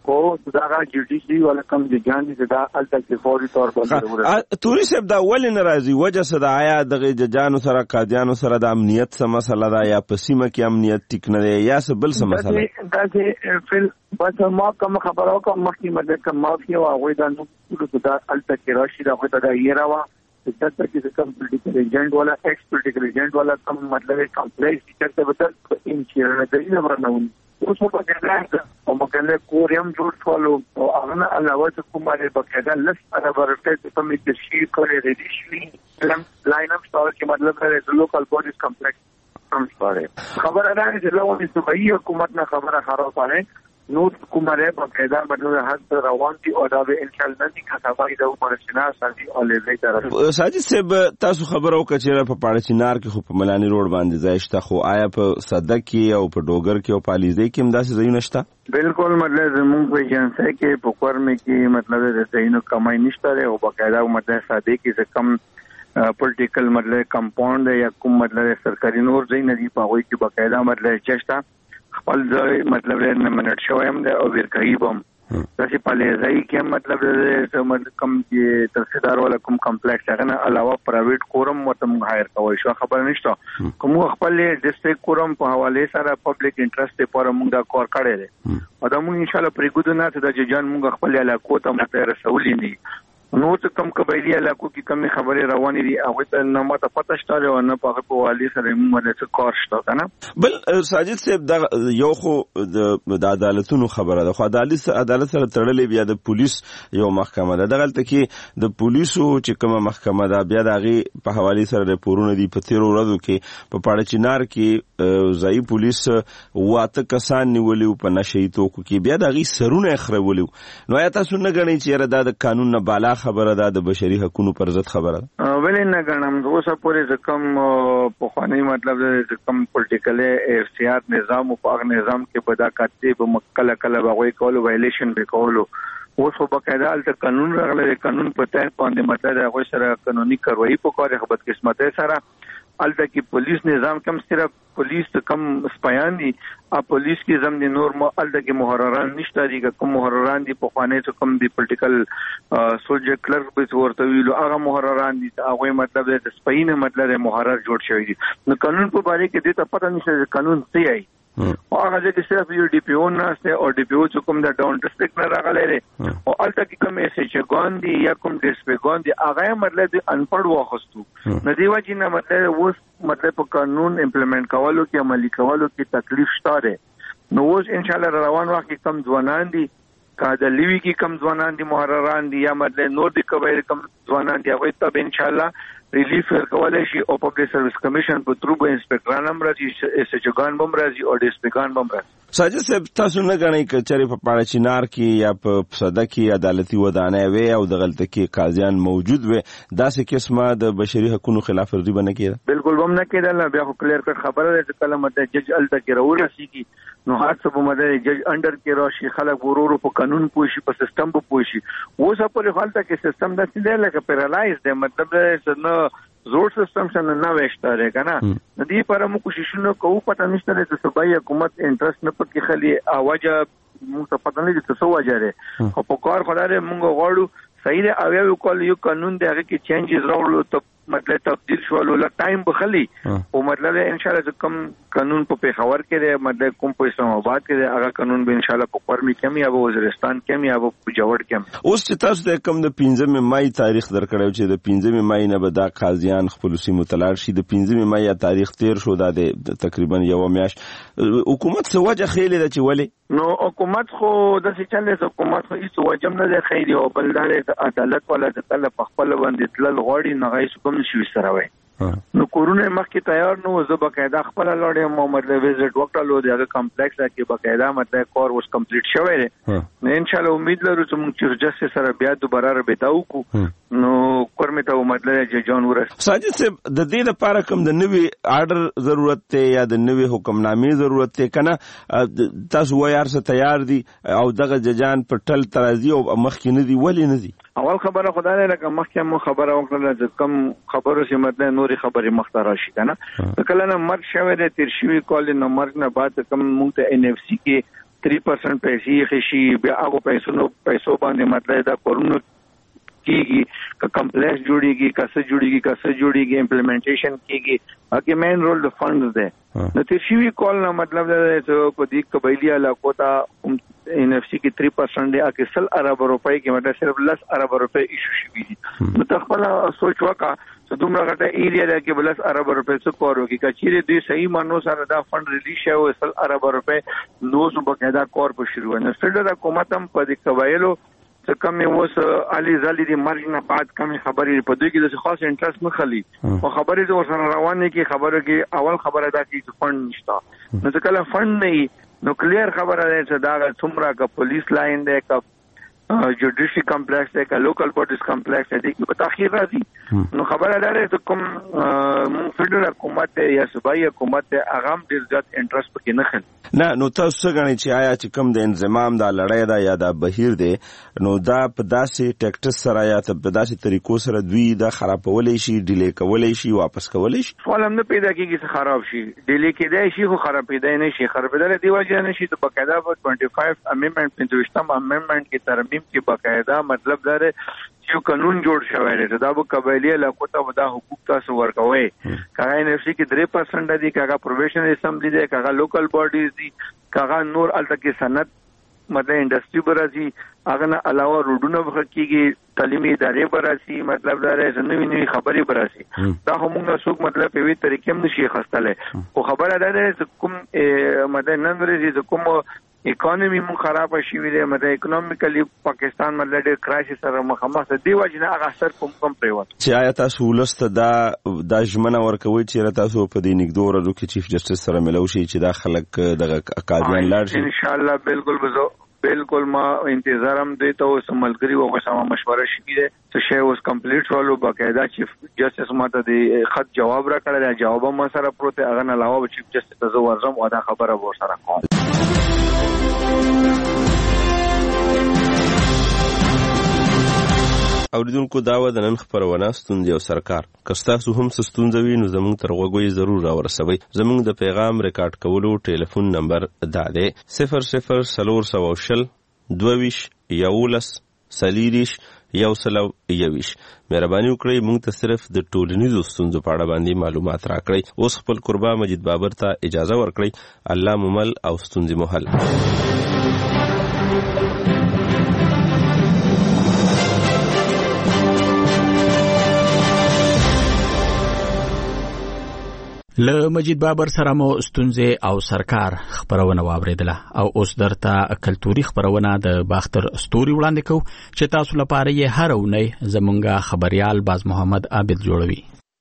کو دا جوډیشي ولا کم دي ګان دي دا الته فوري طور باندې توري صاحب دا ول ناراضي وجه صدا آیا د ججانو سره قاضیانو سره د امنیت سم مسله دا یا پسیمه کې امنیت ټیک نه دی یا څه بل سم مسله دا چې فل بس ما کوم خبرو کوم مخکې مدد کوم مافیا او هغه دا نو ټول دا الته کې راشي دا خو دا یې راوا دته کې کوم پولیټیکل ایجنټ والا ایکس پولیټیکل ایجنټ والا کوم مطلب کمپلیکس چې ته ان چې راځي نه ورنون اوس په کې او مګله کوریم جوړ شوالو او هغه علاوه کومه بقاعده لس انا ورته په می تشکیل کړی دی شي لاین اپ ستاره کې مطلب د لوکل بودیز کمپلیکس هم ستاره خبره ده چې لومړی صوبایي حکومت نه خبره خراب نه نو کومه بقاعده مطلب هڅه روان دي او دا به ان شاء الله د کسبای د پرشنا ساتي او لږه طرف ساجد صاحب تاسو خبرو کچېره په پاړچینار کې خو په ملانی روډ باندې ځایشته خو آیا په صدق کې او په ډوګر کې او پالیزې کې هم داسې ځایونه شته بالکل مطلب زموږ په جنسه کې په کورمه کې مطلب د ځایونو کمای نشته او بقاعده مطلب ساده کې کم پولیټیکل مطلب کمپاوند یا کوم مطلب سرکاري نور ځای نه دی په وای کې بقاعده مطلب چشتا خپل ځای مطلب نه منټ شویم د او ورکایبم چې په لځای کې مطلب د کم کې تحصیلدار ولا کوم کمپلیکس هغه نه علاوه پرایویټ کورم متم هایر کوي شو خبر نشته کوم خپل ډیسټریکټ کورم په حواله سره پبلک انټرست لپاره موږ دا کار کړی دی او دا موږ ان شاء الله پرېګودو نه ته د ججان موږ خپل علاقو ته مته رسولې نه نو څه کم قبایلی علاقو کې کم خبرې روانې دي هغه ته نه ماته پته شته او نه په والی سره موږ څه کار شته کنه بل ساجد صاحب دا یو خو د عدالتونو خبره ده خو عدالت سره تړلې بیا د پولیس یو محکمه ده دغلته کې د پولیسو چې کومه محکمه ده بیا دغه په حواله سره راپورونه دي په 13 ورځو کې په پاړچینار کې ځای پولیس واته کسان نیولې په نشي توکو کې بیا دغه سرونه خرولې نو یا تاسو نه غنئ چې دا د قانون نه بالا خبره ده د بشري حقوقو پر ضد خبره ده ولې نه غنم اوسه پورې کم په خواني مطلب د کم پولیټیکل ارتیاط نظام او په نظام کې بداکاتې په مکله کله بغوي کول وایلیشن به کول اوس په بقاعده د قانون راغله قانون په تای باندې مطلب هغه سره قانوني کاروایی په کار خبرت قسمت سره الته کې پولیس نظام کم صرف پولیس کم سپایان دي ا پولیس کې زم دي نور مو الته کې محرران نشته دي کوم محرران دي په خوانه څخه کم دي پولیټیکل سولجر کلرک به ورته ویلو هغه محرران دي هغه مطلب د سپاینه مطلب محرر جوړ شوی دي نو قانون په باره کې د ته پته نشته قانون څه دی او هغه چې صرف یو ډي پی او نه سه او ډي پی او چې کوم د ډاون ډیسټریکټ نه راغلی دی او الته کې کوم ایس ایچ ګان دي یا کوم ډیسپې ګان دي هغه مطلب انپړ واخستو نه دی وجه نه مطلب اوس مطلب قانون امپلیمنٹ کولو کې عملی کولو کې تکلیف شته نو اوس ان شاء الله روان وخت کم ځوانان دي کاده لیوی کې کم ځوانان دي محرران دي یا مطلب نور دي کبیر کم ځوانان دي هغه ته ان شاء الله ریلیف ورکولای شي او پبلک سرویس کمیشن په ترو به انسپکټران هم راځي اس ایچ ګان هم راځي او ډیسپیکان هم راځي ساجد صاحب تاسو نه غنئ کچري په پاړچینار کې یا په صدق کې عدالتي ودانه وي او د غلطه کې قاضیان موجود وي داسې قسمه د بشري حقوقو خلاف ورزي بنه کېده بالکل هم نه کېدل بیا خو کلیر کټ خبره ده چې کله مته جج الته کې راوړل شي نو حادثه په مده جج انډر کې راشي خلک ورورو په قانون پوښي په سیستم په پوښي اوس په حالت کې سیستم د څه دی لکه پیرالاایز دی مطلب نه زور سیستم څنګه نه وښتاره کنه د دې لپاره موږ کوششونه کوو پته نشته چې صوبایي حکومت انټرست نه پکې خلی اواجه موږ ته پته نه دي څه وجره خو په کار خدای موږ غواړو صحیح دی او یو کال یو قانون دی هغه کې چینجز راوړو ته مطلب تبدیل شول ول ټایم بخلی او مطلب ان شاء الله کم قانون په پیښور کې دی مطلب کوم په اسلام آباد کې دی هغه قانون به ان شاء الله په پرمی کې یا وزیرستان کې یا په جوړ کې اوس چې تاسو د کم د 15 مای تاریخ درکړیو چې د 15 مای نه به دا قاضیان خپل سیمو تلار شي د 15 مای تاریخ تیر شو دا د تقریبا یو میاش حکومت څه وجه خېلې ده چې ولی نو حکومت خو د څه چل حکومت خو هیڅ وجه نه ده خېری او بلدار عدالت ولا د تل په خپل باندې تل غوړي نه غي کوم شي سره وي نو کورونه مخکې تیار نو زه بقاعده خپل لړې مو مطلب وزټ وکړلو دغه کمپلیکس کې بقاعده مطلب کور اوس کمپلیټ شوی دی نو ان شاء الله امید لرو چې موږ چیف جسټس سره بیا دوباره رابطه وکړو نو کورمه ته مطلب ججان ورس ساجد صاحب د دې لپاره کوم د نوي آرډر ضرورت ته یا د نوي حکمنامې ضرورت ته کنه تاسو وایار سره تیار دي او دغه ججان په ټل ترازی او مخکې نه دي ولی نه دي اول خبره خدای نه لکه مخکې مو خبره وکړه چې کم خبرو چې مطلب نوري خبرې مختار شي کنه کله نه مرګ شوی دی تیر شوی کال نه مرګ نه بعد کم مونږ ته ان اف سی کې 3% پیسې خشي بیا هغه پیسو باندې مطلب دا کورونو کیږي که کمپلیکس جوړیږي امپلیمنټیشن کیږي هغه مین رول د فندز ده نو تشوی کول نه مطلب دا چې په دې قبایلی علاقو ته NFC کې 3% دی اګه 100 ارب روپۍ کې مطلب صرف 10 ارب روپۍ ایشو شوی دي نو تخپل سوچ وکا چې دومره غټه ایریا ده کې 10 ارب روپۍ څه کورو کې کچېره دې صحیح مانو سره دا فند ریلیز شوی 100 ارب روپۍ نو سو بقاعده کور په شروع نه فدرال حکومت هم په دې قبایلو څه کم اوس علي زالي دي مرګ نه بعد کم خبرې په دوی کې د خاص انټرست نه خلی او خبرې د ورسره روانه کې خبره کې اول خبره دا چې فند نشته نو ځکه لا فند نه نو کلیر خبره ده چې دا څومره کا پولیس لاین ده کا جوډیشي کمپلیکس ده کا لوکل پولیس کمپلیکس ده کې په تاخير راځي نو خبره ده چې کوم فدرال حکومت یا صوبایي حکومت هغه هم ډیر زیات انټرست پکې نه خل نه نو تاسو څنګه غواړئ چې آیا چې کوم د انضمام دا لړۍ دا یا دا بهیر دی نو دا په داسې ټیکټس سره یا په داسې طریقو سره دوی دا خرابولای شي ډیلی کولای شي واپس کولای شي سوال هم نه پیدا کیږي چې خراب شي ډیلی کېدای شي خو خراب پیدا نه شي خرابېدل دی وجه نه شي ته بقاعده په 25 امندمنت 25 امندمنت کې ترمیم کې بقاعده مطلب دا چې قانون جوړ شوی دی دا به قبایلی علاقو ته ودا حقوق تاسو ورکوي کاغه NFC کې 3% دي کاغه پروفیشنل اسمبلی دي کاغه لوکل باډیز دي کاغه نور الته کې صنعت مطلب انډستری برازي هغه نه علاوه روډونه وکړي تعلیمي ادارې براسي مطلب دا نوې نوې خبرې براسي دا همغه څوک مطلب په وی طریقې هم نشي خستله او خبره ده چې کوم مطلب نن ورځې کوم اکانومي مون خراب شي ویلې مطلب اکونومیکلی پاکستان مطلب ډېر کرایسس سره مخامخ دی وجنه هغه اثر کوم پریوت چې آیا تاسو ولسته دا ژمنه ورکوي چې تاسو په دې نګدو ورځو کې چیف جسټس سره ملو شي چې دا خلک دغه قاضیان لاړ شي ان شاء الله بالکل ما انتظار هم دی ته اوس ملګری وغه سم مشوره شي دي چې شی اوس کمپلیټ ولو باقاعده چیف جسټس ماته دی خط جواب را کړل جواب ما سره پروت هغه نه علاوه چیف جسټس ته ورزم او دا خبره ور سره کوم اوریدونکو داوا د نن خبرونه ستوندې او سرکار کستاسو هم ستوندوي نو زموږ تر غوږی ضرور راورسوي زموږ د پیغام ریکارډ کولو ټلیفون نمبر دا دی 00 22 11 سلیریش یو سلو یویش مهرباني وکړئ موږ ته صرف د ټولنیزو ستونزو په اړه باندې معلومات راکړئ اوس خپل قربا مجید بابر ته اجازه ورکړئ الله ممل او ستونزې محل له مجید بابر سره مو ستونزې او سرکار خبرونه واوریدله او اوس درته کلتوري خبرونه د باختر ستوري وړاندې کوو چې تاسو لپاره یې هر اونۍ زمونږ خبريال باز محمد عابد جوړوي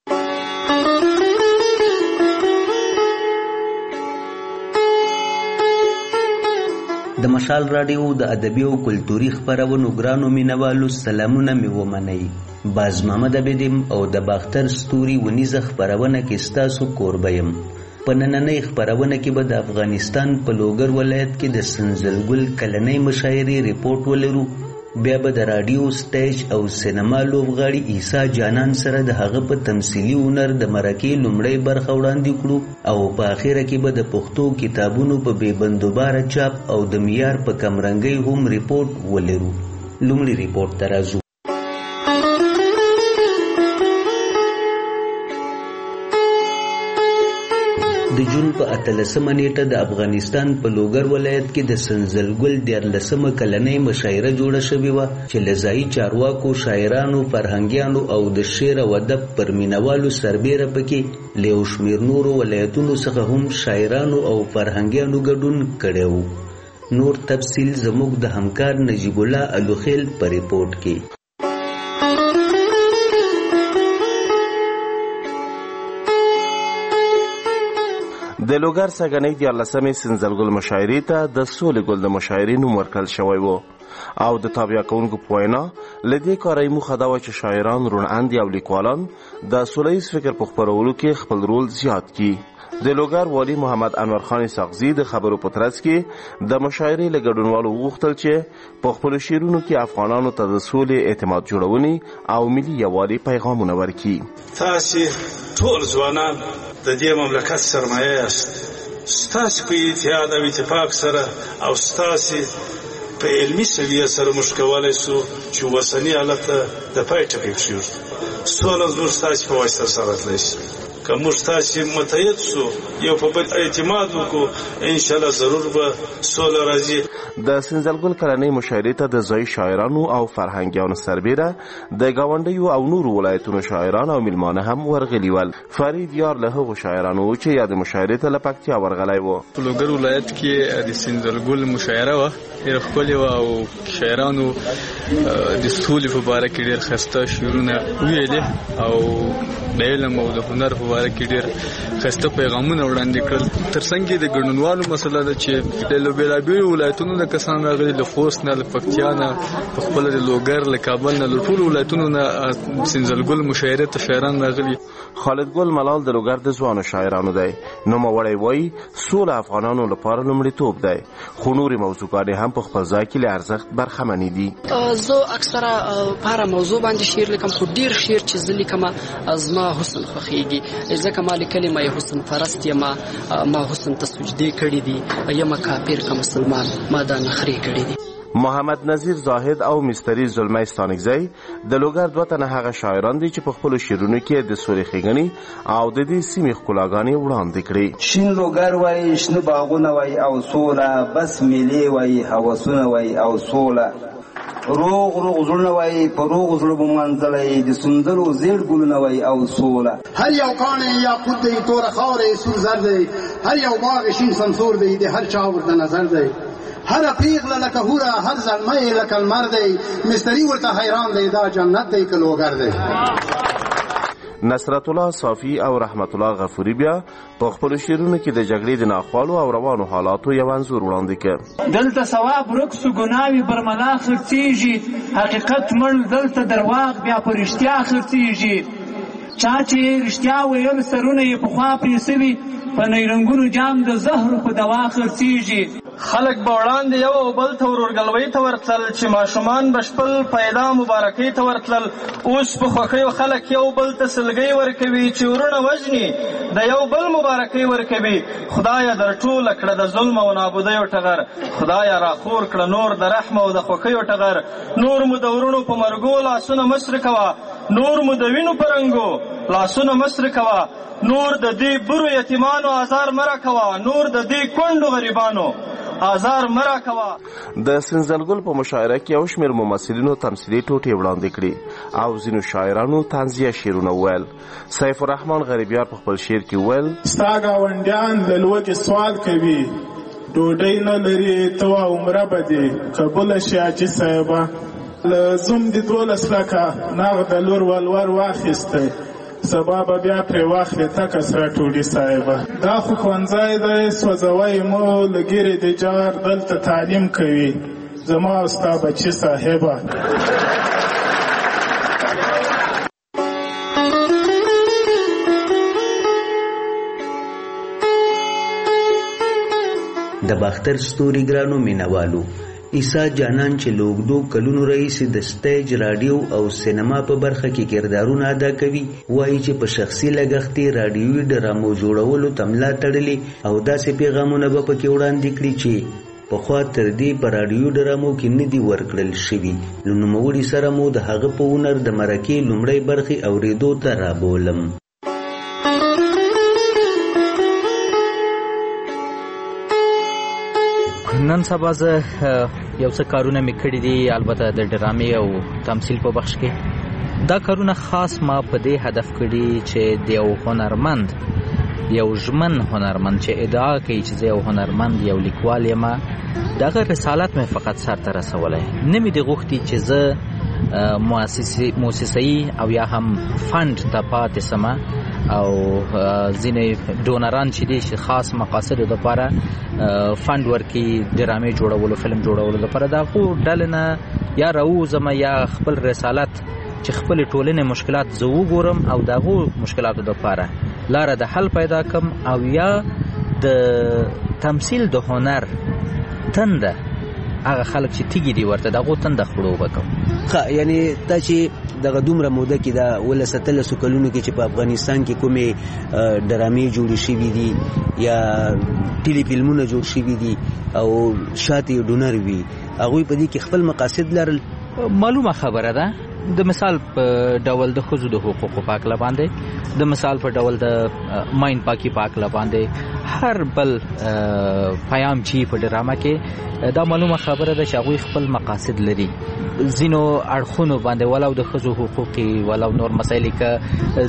د مشال رادیو د ادبي او کلتوري خبرونو ګرانو مینوالو سلامونه مې ومنئ باز محمد عابدیم او د باختر ستوري ونیزه خبرونه کې ستاسو کوربیم په نننۍ خبرونه کې به د افغانستان په لوګر ولایت کې د سنزلګل کلنۍ مشاعرې ریپورت ولرو بیا به د رادیو سټیج او سینما لوبغاړي عیسی جانان سره د هغه په تمثیلي هنر د مرکې لومړی برخه وړاندې کړو او په اخره کې به د پښتو کتابونو په بې بندوباره چاپ او د معیار په کمرنګۍ هم ریپورت ولرو لومړی ریپورت ته راځو د جون په 18 نیټه د افغانستان په لوګر ولایت کې د سنزلګل 14 کلنۍ مشاعره جوړه شوې و چې لزایي چارواکو شاعرانو فرهنګیانو او د شعر او ادب پر مینوالو سربېره پکې له شمیر نورو ولایتونو څخه هم شاعرانو او فرهنګیانو ګډون کړو نور تفصیل زموږ د همکار نجیب الله الوخیل په ریپورت کې د لوګر سګنۍ د 14 سنزلګل مشاعرې ته د سولې ګل د مشاعرې نوم ورکړل شوی و او د تابع کوونکو په وینا لدې کاري موخه دا و چې شاعران روڼاندي او لیکوالان د سولهییز فکر په خپرولو کې خپل رول زیات کړي د لوګر والی محمد انور خان ساغزی د خبرو په ترڅ کې د مشاعرې له ګډونوالو وغوښتل چې په خپل شعرونو کې افغانانو ته د سولې اعتماد جوړونې او ملي یووالي پیغامونه ورکړي تاسو ټول ځوانان د دې مملکت سرمایه یاست ستاسې په اتحاد او اتفاق سره او ستاسې په علمي سویه سره موږ کولی شو چې اوسني حالت د پای ټکی کېږدو. سوله زموږ ستاسې په واسطه سره راتلی شي. که موږ ستاسې متحد شو، یو په بل اعتماد وکړو، انشاءالله ضرور به سوله راځي. د سنځلګل کلنۍ مشاعرې ته د ځایي شاعرانو او فرهنګیانو سربیره د ګاونډیو او نورو ولایتونو شاعران او میلمانه هم ورغلي ول. فرید یار له هغو شاعرانو و چې یا د مشاعرې ته له پکتیا ورغلی و. په لوګر ولایت کې د سنځلګل مشاعره وه، ډېره ښکلې وه او شاعرانو د سولې په باره کې ډېر ښایسته شعرونه ویلې او د علم او د هنر په باره کې ډېر ښایسته پیغامونه وړاندې کړل. تر څنګ د ګډونوالو مسله ده چې له بېلابېلو ولایتونو نه کسان راغلي، له خوست نه، له پکتیا نه، پخپله د لوګر، له کابل نه، له ټولو ولایتونو نه سنځلګل مشاعرې ته شاعران راغلي. خالد ګل ملال د لوګر د ځوانو شاعرانو دی. نوموړی وایي سوله افغانانو لپاره لومړیتوب دی، خو نورې موضوعګانې هم په خپل ځای کې له ارزښت برخمنې دي. زه اکثره په هره موضوع باندې شعر لیکم، خو ډېر شعر چې زه لیکم زما حسن خوښېږي، ځکه ما لیکلي ما یې حسن پرست یم، ما حسن ته سجدې کړي دي، یم کافر که مسلمان، ما دا نخرې کړي دي. محمد نظیر زاهد او مستری زلمی ستانکزی د لوګر دوه تنه هغه شاعران دي چې په خپلو شعرونو کې د سولې ښېګڼې او د دې سیمې ښکلاګانې وړاندې کړي. شین لوګر وایي، شنه باغونه وایي او سوله، بس میلې وایي، هوسونه وایي او سوله، روغ روغ زړونه وایي، په روغ زړه به منځلی، د سندرو زیړ ګلونه وایي او سوله. هر یو کاڼی یاقوت دی، توره خاوره سور زر دی، هر یو باغ شین سمسور دی، د هر چا ورته نظر دی. هر پیغله لکه هوره، هر زلمی لکه لمر دی، مستری ورته حیران دی، دا جنت دی که لوګر دی. نصرت الله صافی او رحمت الله غفوری بیا په خپلو شعرونو کې د جګړې د ناخوالو او روانو حالاتو یو انځور وړاندې کړ. دلته ثواب ورک سو، ګناوې برملا خرڅېږي، حقیقت مړ دلته درواغ بیا په رښتیا خرڅېږي. چا چې رښتیا ویل سرونه یې پخوا پرې سوي، په نیرنګونو جام د زهرو په دوا خرڅېږي. خلک به وړاندې یو او بل ته ورورګلوۍ ته ورتلل، چې ماشومان به شپل پیدا مبارکۍ ته ورتلل. اوس په خوښیو خلک یو بل ته سلګۍ ورکوي، چې ورونه وژني د یو بل مبارکۍ ورکوي. خدایه در ټوله کړه د ظلم او نابودیو ټغر، خدایه راخور کړه نور د رحم او د خوښیو ټغر. نور مو د ورونو په مرګو لاسونه مصر کوه، نور مو د وینو په رنګو لاسونه مصر کوه. نور د دې برو یتیمانو آزار مرا کوه، نور د دې کونډو غریبانو آزار مرا کوه. د سنځلګل په مشاعره کې یو شمېر ممثلینو تمثیلي ټوټې وړاندې کړي او ځینو شاعرانو طنزیه شعرونه وویل. سیف الرحمن غریبیار په خپل شعر کې وویل ستا ګاونډیان له لوږې سوال کوي، ډوډۍ نه لري ته وا عمره به دې قبوله شي حاجي صاحبه. له زوم دې 12 لکه نغد لور ولور واخیستی، سبا به بیا پرې واخلې تکه سره ټولي صاحبه. دا خو ښوونځی دی سوځوی مو له ګیرې د جار، دلته تعلیم کوي زما او ستا بچي صاحبه. د باختر ستوري ګرانو مینوالو، عیسی جانان چې لوګدو کلونو رئیس د سټیج، رادیو او سینما په برخه کې کردارونه ادا کوي، وایي چې په شخصي لګښتې رادیوي ډرامو جوړولو تملا تړلې او داسې پیغامونه به پکې وړاندې کړي چې پخوا تر دې په رادیو ډرامو کې نه دي ورکړل شوي. له نوموړي سره مو د هغه په هنر د مرکې لومړۍ برخې اورېدو ته رابولم. نن سبا زه یو څه کارونه مې کړي دي، البته د ډرامې او تمثیل په بخش کې. دا کارونه خاص ما په دې هدف کړي چې د یو هنرمند، یو ژمن هنرمند چې ادعا کوي چې زه یو هنرمند، یو لیکوال یم، دغه رسالت مې فقط سرته رسولی. نه مې دې غوښتي چې زه موسسه‌ای او یا هم فند ته پاتې سمه او ځینې ډونران چې دي چې خاص مقاصدو دپاره فند ورکړي ډرامې جوړولو، فلم جوړولو دپاره، د هغو ډلې نه یا راووځم یا خپل رسالت چې خپلې ټولنې مشکلات زه وګورم او د هغو مشکلاتو دپاره لاره د حل پیدا کم، او یا د تمثیل د هنر تنده هغه خلک چې تیږي دی ورته دغه تند خړو وکړو. یعنی تا چې دغه دومره موده کې دا ولسته کلونو کې چې په افغانستان کې کومې ډرامې جوړې شوې دي یا ټیلی فلمونه جوړ شوي دي او شاته ډونر وي هغوی په دې کې خپل مقاصد لرل. معلومه خبره ده د مثال په ډول د ښځو د حقوقو په هکله باندې، د مثال په ډول د ماین پاکي په هکله باندې، هر بل پیام چې په ډرامه کې دا معلومه خبره ده چې هغوی خپل مقاصد لري. ځینو اړخونو باندې ولو د ښځو حقوقي ولو نور مسایل که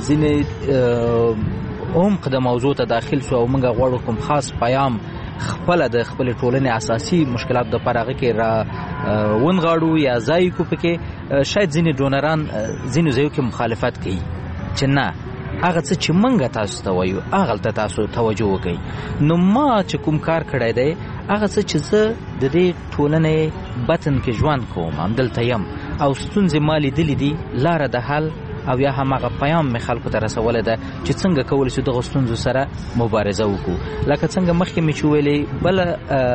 ځینې عمق د موضوع ته داخل شو او موږ غواړو کوم خاص پیام خپل د خپل ټولنې اساسي مشکلات د پرغه کې را ونغاړو یا ځای کو پکې شاید ځینې ډونران ځینو ځایو کې مخالفت کوي چې نه هغه څه چې موږ تاسو ته وایو هغه ته تاسو توجه وکړئ. نو ما چې کوم کار کړی دی هغه څه چې زه د دې ټولنې بطن کې ژوند کوم همدلته یم او ستونزې ما لیدلې دي لاره د حل او یا هماغه پیام مې خلکو ته رسولی ده چې څنګه کولی شو دغه ستونزو سره مبارزه وکړو. لکه څنګه مخکې مې چې ویلې بله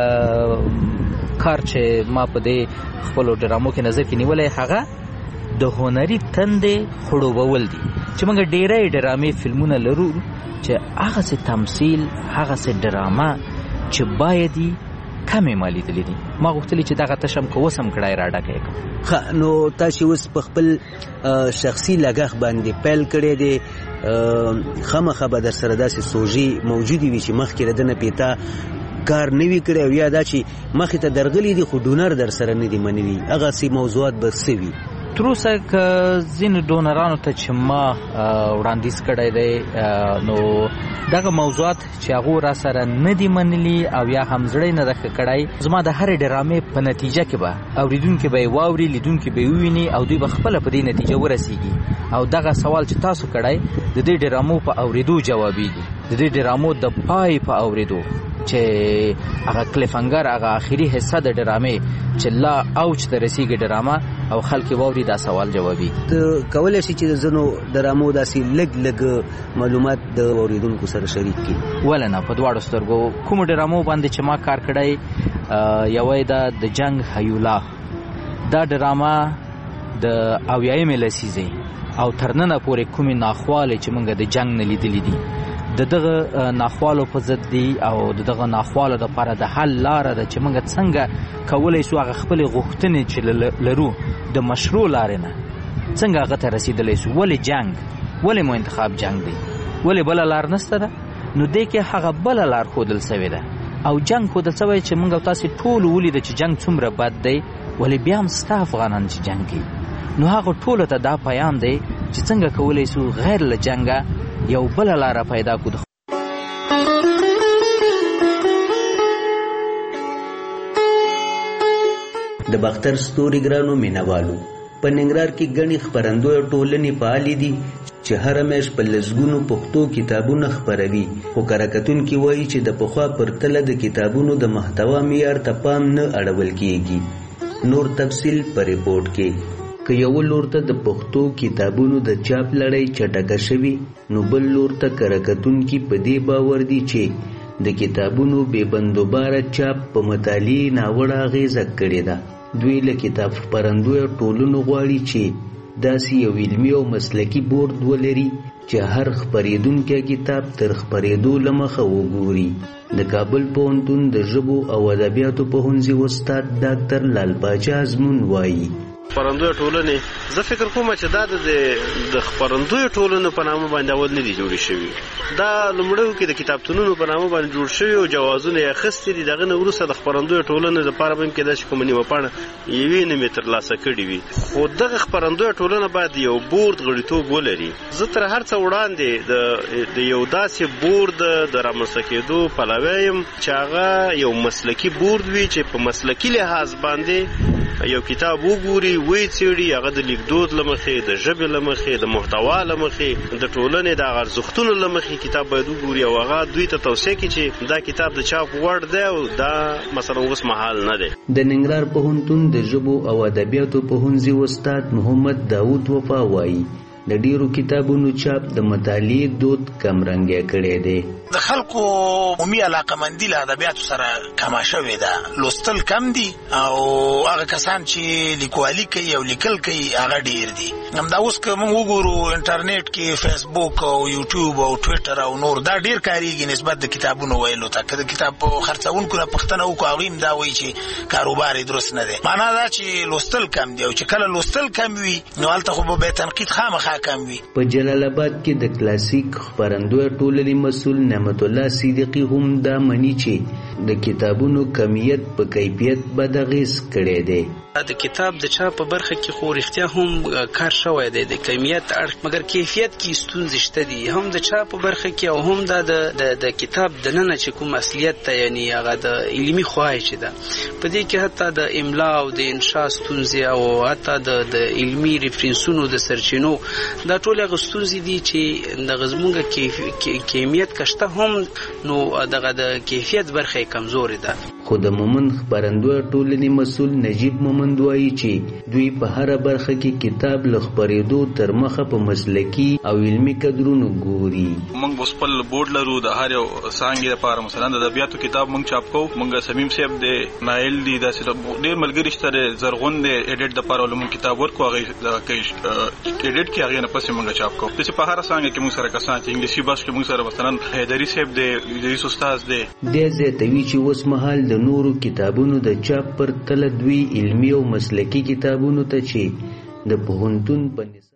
کار چې ما په دې خپلو ډرامو کې نظر کې نیولی هغه د هنري تندې خړوبول دي چې موږ ډېری ډرامې فلمونه لرو چې هغسې تمثیل هغسې ډرامه چې باید کمې ما لیدلې دي. ما غوښتلې چې دغه تشم که اوس هم کړای را ډکه کړم. نو تاسې اوس په خپل شخصي لګښت باندې پیل کړی دی، خامخا به در سره داسې سوژې موجودې وي چې مخکې له دنه پیتا کار نه وي کړی او یا دا چې مخې ته درغلي دي خو ډونر در سره نه دي منلي، هغسې موضوعات به څه وي؟ تر اوسه که ځینو ډونرانو ته چې ما وړاندیز کړی دی نو دغه موضوعات چې هغو را سره نه دي منلي او یا هم زړی نه ده ښه کړی، زما د هرې ډرامې په نتیجه کې به اوریدونکي به یې واوري، لیدونکي به یې وویني او دوی به خپله په دې نتیجه ورسیږي. او دغه سوال چې تاسو کړی د دې ډرامو په اورېدو جوابیږي، د دې ډرامو د پای په اورېدو چې هغه کلیفنګر هغه آخري حصہ د ډرامې چې لا اوج ته رسیږي ډرامه او خلک واوري دا سوال جوابي. ته کولی شي چې د ځینو ډرامو داسې لږ معلومات د اوریدونکو سره شریک کړي؟ ولې نه، په دواړو سترګو کومو ډرامو باندې چې ما کار کړی یوه ده د جنگ هیولا. دا ډرامه د 80مې لسیزې او تر ننه پورې کومې ناخوالې چې موږ د جنگ نه لیدلې دي د دغه ناخوالو په ضد دی او د دغه ناخوالو دپاره د حل لاره ده چې موږ څنګه کولی شو هغه خپلې غوښتنې چې لرو د مشروع لارې نه څنګه هغه ته رسېدلی شو. ولې جنگ، ولې مو انتخاب جنگ دی، ولې بله لار نشته ده؟ نو دې کې هغه بله لار ښودل سوې ده او جنگ ښودل سوی چې موږ او تاسې ټولو ولیده چې جنگ څومره بد دی، ولې بیا هم ستا افغانان چې جنگ کوي. نو هغه ټولو ته دا پیام دی چې څنګه کولی شو غیر له جنګه یو بله لاره پیدا کړو. د باختر ستوري ګرانو مینوالو، په ننګرهار کې ګڼې خپرندویه ټولنې فعالې دي چې هره میاشت په لسګونو پښتو کتابونه خپروي، خو کره کتونکي وایي چې د پخوا پرتله د کتابونو د محتوا معیار ته پام نه اړول کیږي. نور تفصیل په ریپورټ کې. که یو لور ته د پښتو کتابونو د چاپ لړۍ چټکه شوي، نو بل لور ته کره کتونکي په دې باور دي چې د کتابونو بې بندوباره چاپ په مطالعې ناوړه اغېزه کړې ده. دوی له کتاب خپرندویه ټولنو غواړي چې داسې یو علمي او مسلکي بورډ ولري چې هر خپرېدونکی کتاب تر خپرېدو له مخه وګوري. د کابل پوهنتون د ژبو او ادبیاتو پوهنځي استاد ډاکټر لال باچا ازمون وایي خپرندویه ټولنې زه فکر کوم چې دا د خپرندویه ټولنو په نامه باندې اول نه دي جوړې شوي. دا لومړیو کې د کتابتونونو په نامه باندې جوړ شوي او جوازونه یې اخیستي دي. دغه نه وروسته د خپرندویه ټولنې دپاره به هم کېدای شي کومه نیمه پاڼه یوې نیمې ترلاسه کړي وي، خو دغه خپرندویه ټولنه باید یو بورډ غړیتوب ولري. زه تر هر څه وړاندې د یو داسې بورډ د رامنځته کېدو پلوی یم چې هغه یو مسلکي بورډ وي چې په مسلکي لحاظ باندې یو کتاب وګوري، وی څېړي، هغه د لیکدود له مخې، د ژبې له مخې، د محتوا له مخې، د ټولنې د هغه ارزښتونو له مخې کتاب باید وګوري او هغه دوی ته توصیه کړي چې دا کتاب د چاپ وړ دی او دا مثلا اوس مهال نه دی. د ننګرهار پوهنتون د ژبو او ادبیاتو پوهنځي استاد محمد داود وفا وایي د ډیرو کتابونو چاپ د مطالعې دود کمرنګه کړي دي. د خلکو عمومي علاقمندي له ادبیاتو سره کمه شوې ده، لوستل کم دي او هغه کسان چې لیکوالي کوي او لیکل کوي هغه ډیر دي. همدا اوس که موږ وګورو انټرنیټ کې فیسبوک او یوټیوب او ټویټر او نور دا ډیر کاریږي نسبت د کتابونو ویلو ته. که د کتاب خرڅونکو نه پوښتنه وکړو هغوی هم دا وایي چې کاروبار یې درست نه دی. معنا دا چې لوستل کم دی او چې کله لوستل کم وي نو هلته خو به تنقید خامخا کم وي. په جلال آباد کې د کلاسیک خپرندوی ټولنې مسؤل نعمت الله صدیقي هم دا مني چې د کتابونو کمیت په کیفیت بد اغېز کړی دی. د کتاب د چاپ په برخه کې خو رښتیا هم کار شوی دی د کمیت اړخ، مګر کیفیت کې ستونزې شته دي، هم د چاپ په برخه کې او هم د کتاب د ننه چې کوم اصلیت ته یعنی هغه د علمي خواهی چې ده په دې کې حتی د املا او د انشاء ستونزې او حتی د علمي ریفرنسونو د سرچینو دا ټول هغه ستونزې دي چې د زموږ کمیت کشته هم نو دغه د کیفیت برخه کمزورې ده. خو د مومند خپرندوی ټولنې مسؤل نجیب مومند وایي چې دوی په هره برخه کې کتاب له خپرېدو تر مخه په مسلکي او علمي کدرونو ګوري. موږ اوس خپل بورډ لرو د هر یو څانګې لپاره، مثلا د ادبیاتو کتاب موږ چاپ کوو. موږ سمیم صاحب د نایل دی داسې ډېر ملګري شته زرغون د ایډیټ دپاره موږ کتاب ورکو، هغې ایډیټ کې هغې نه پسې موږ چاپ کوو. داسې په هره څانګه کې موږ سره کسان چې انګلیسي بس کې موږ سره مثلا حیدري صاحب دی، ادریس استاد دی. دې زیاتوي چې اوس مهال د نورو کتابونو د چاپ پر تله دوی علمي او مسلکي کتابونو ته چې د پوهنتون په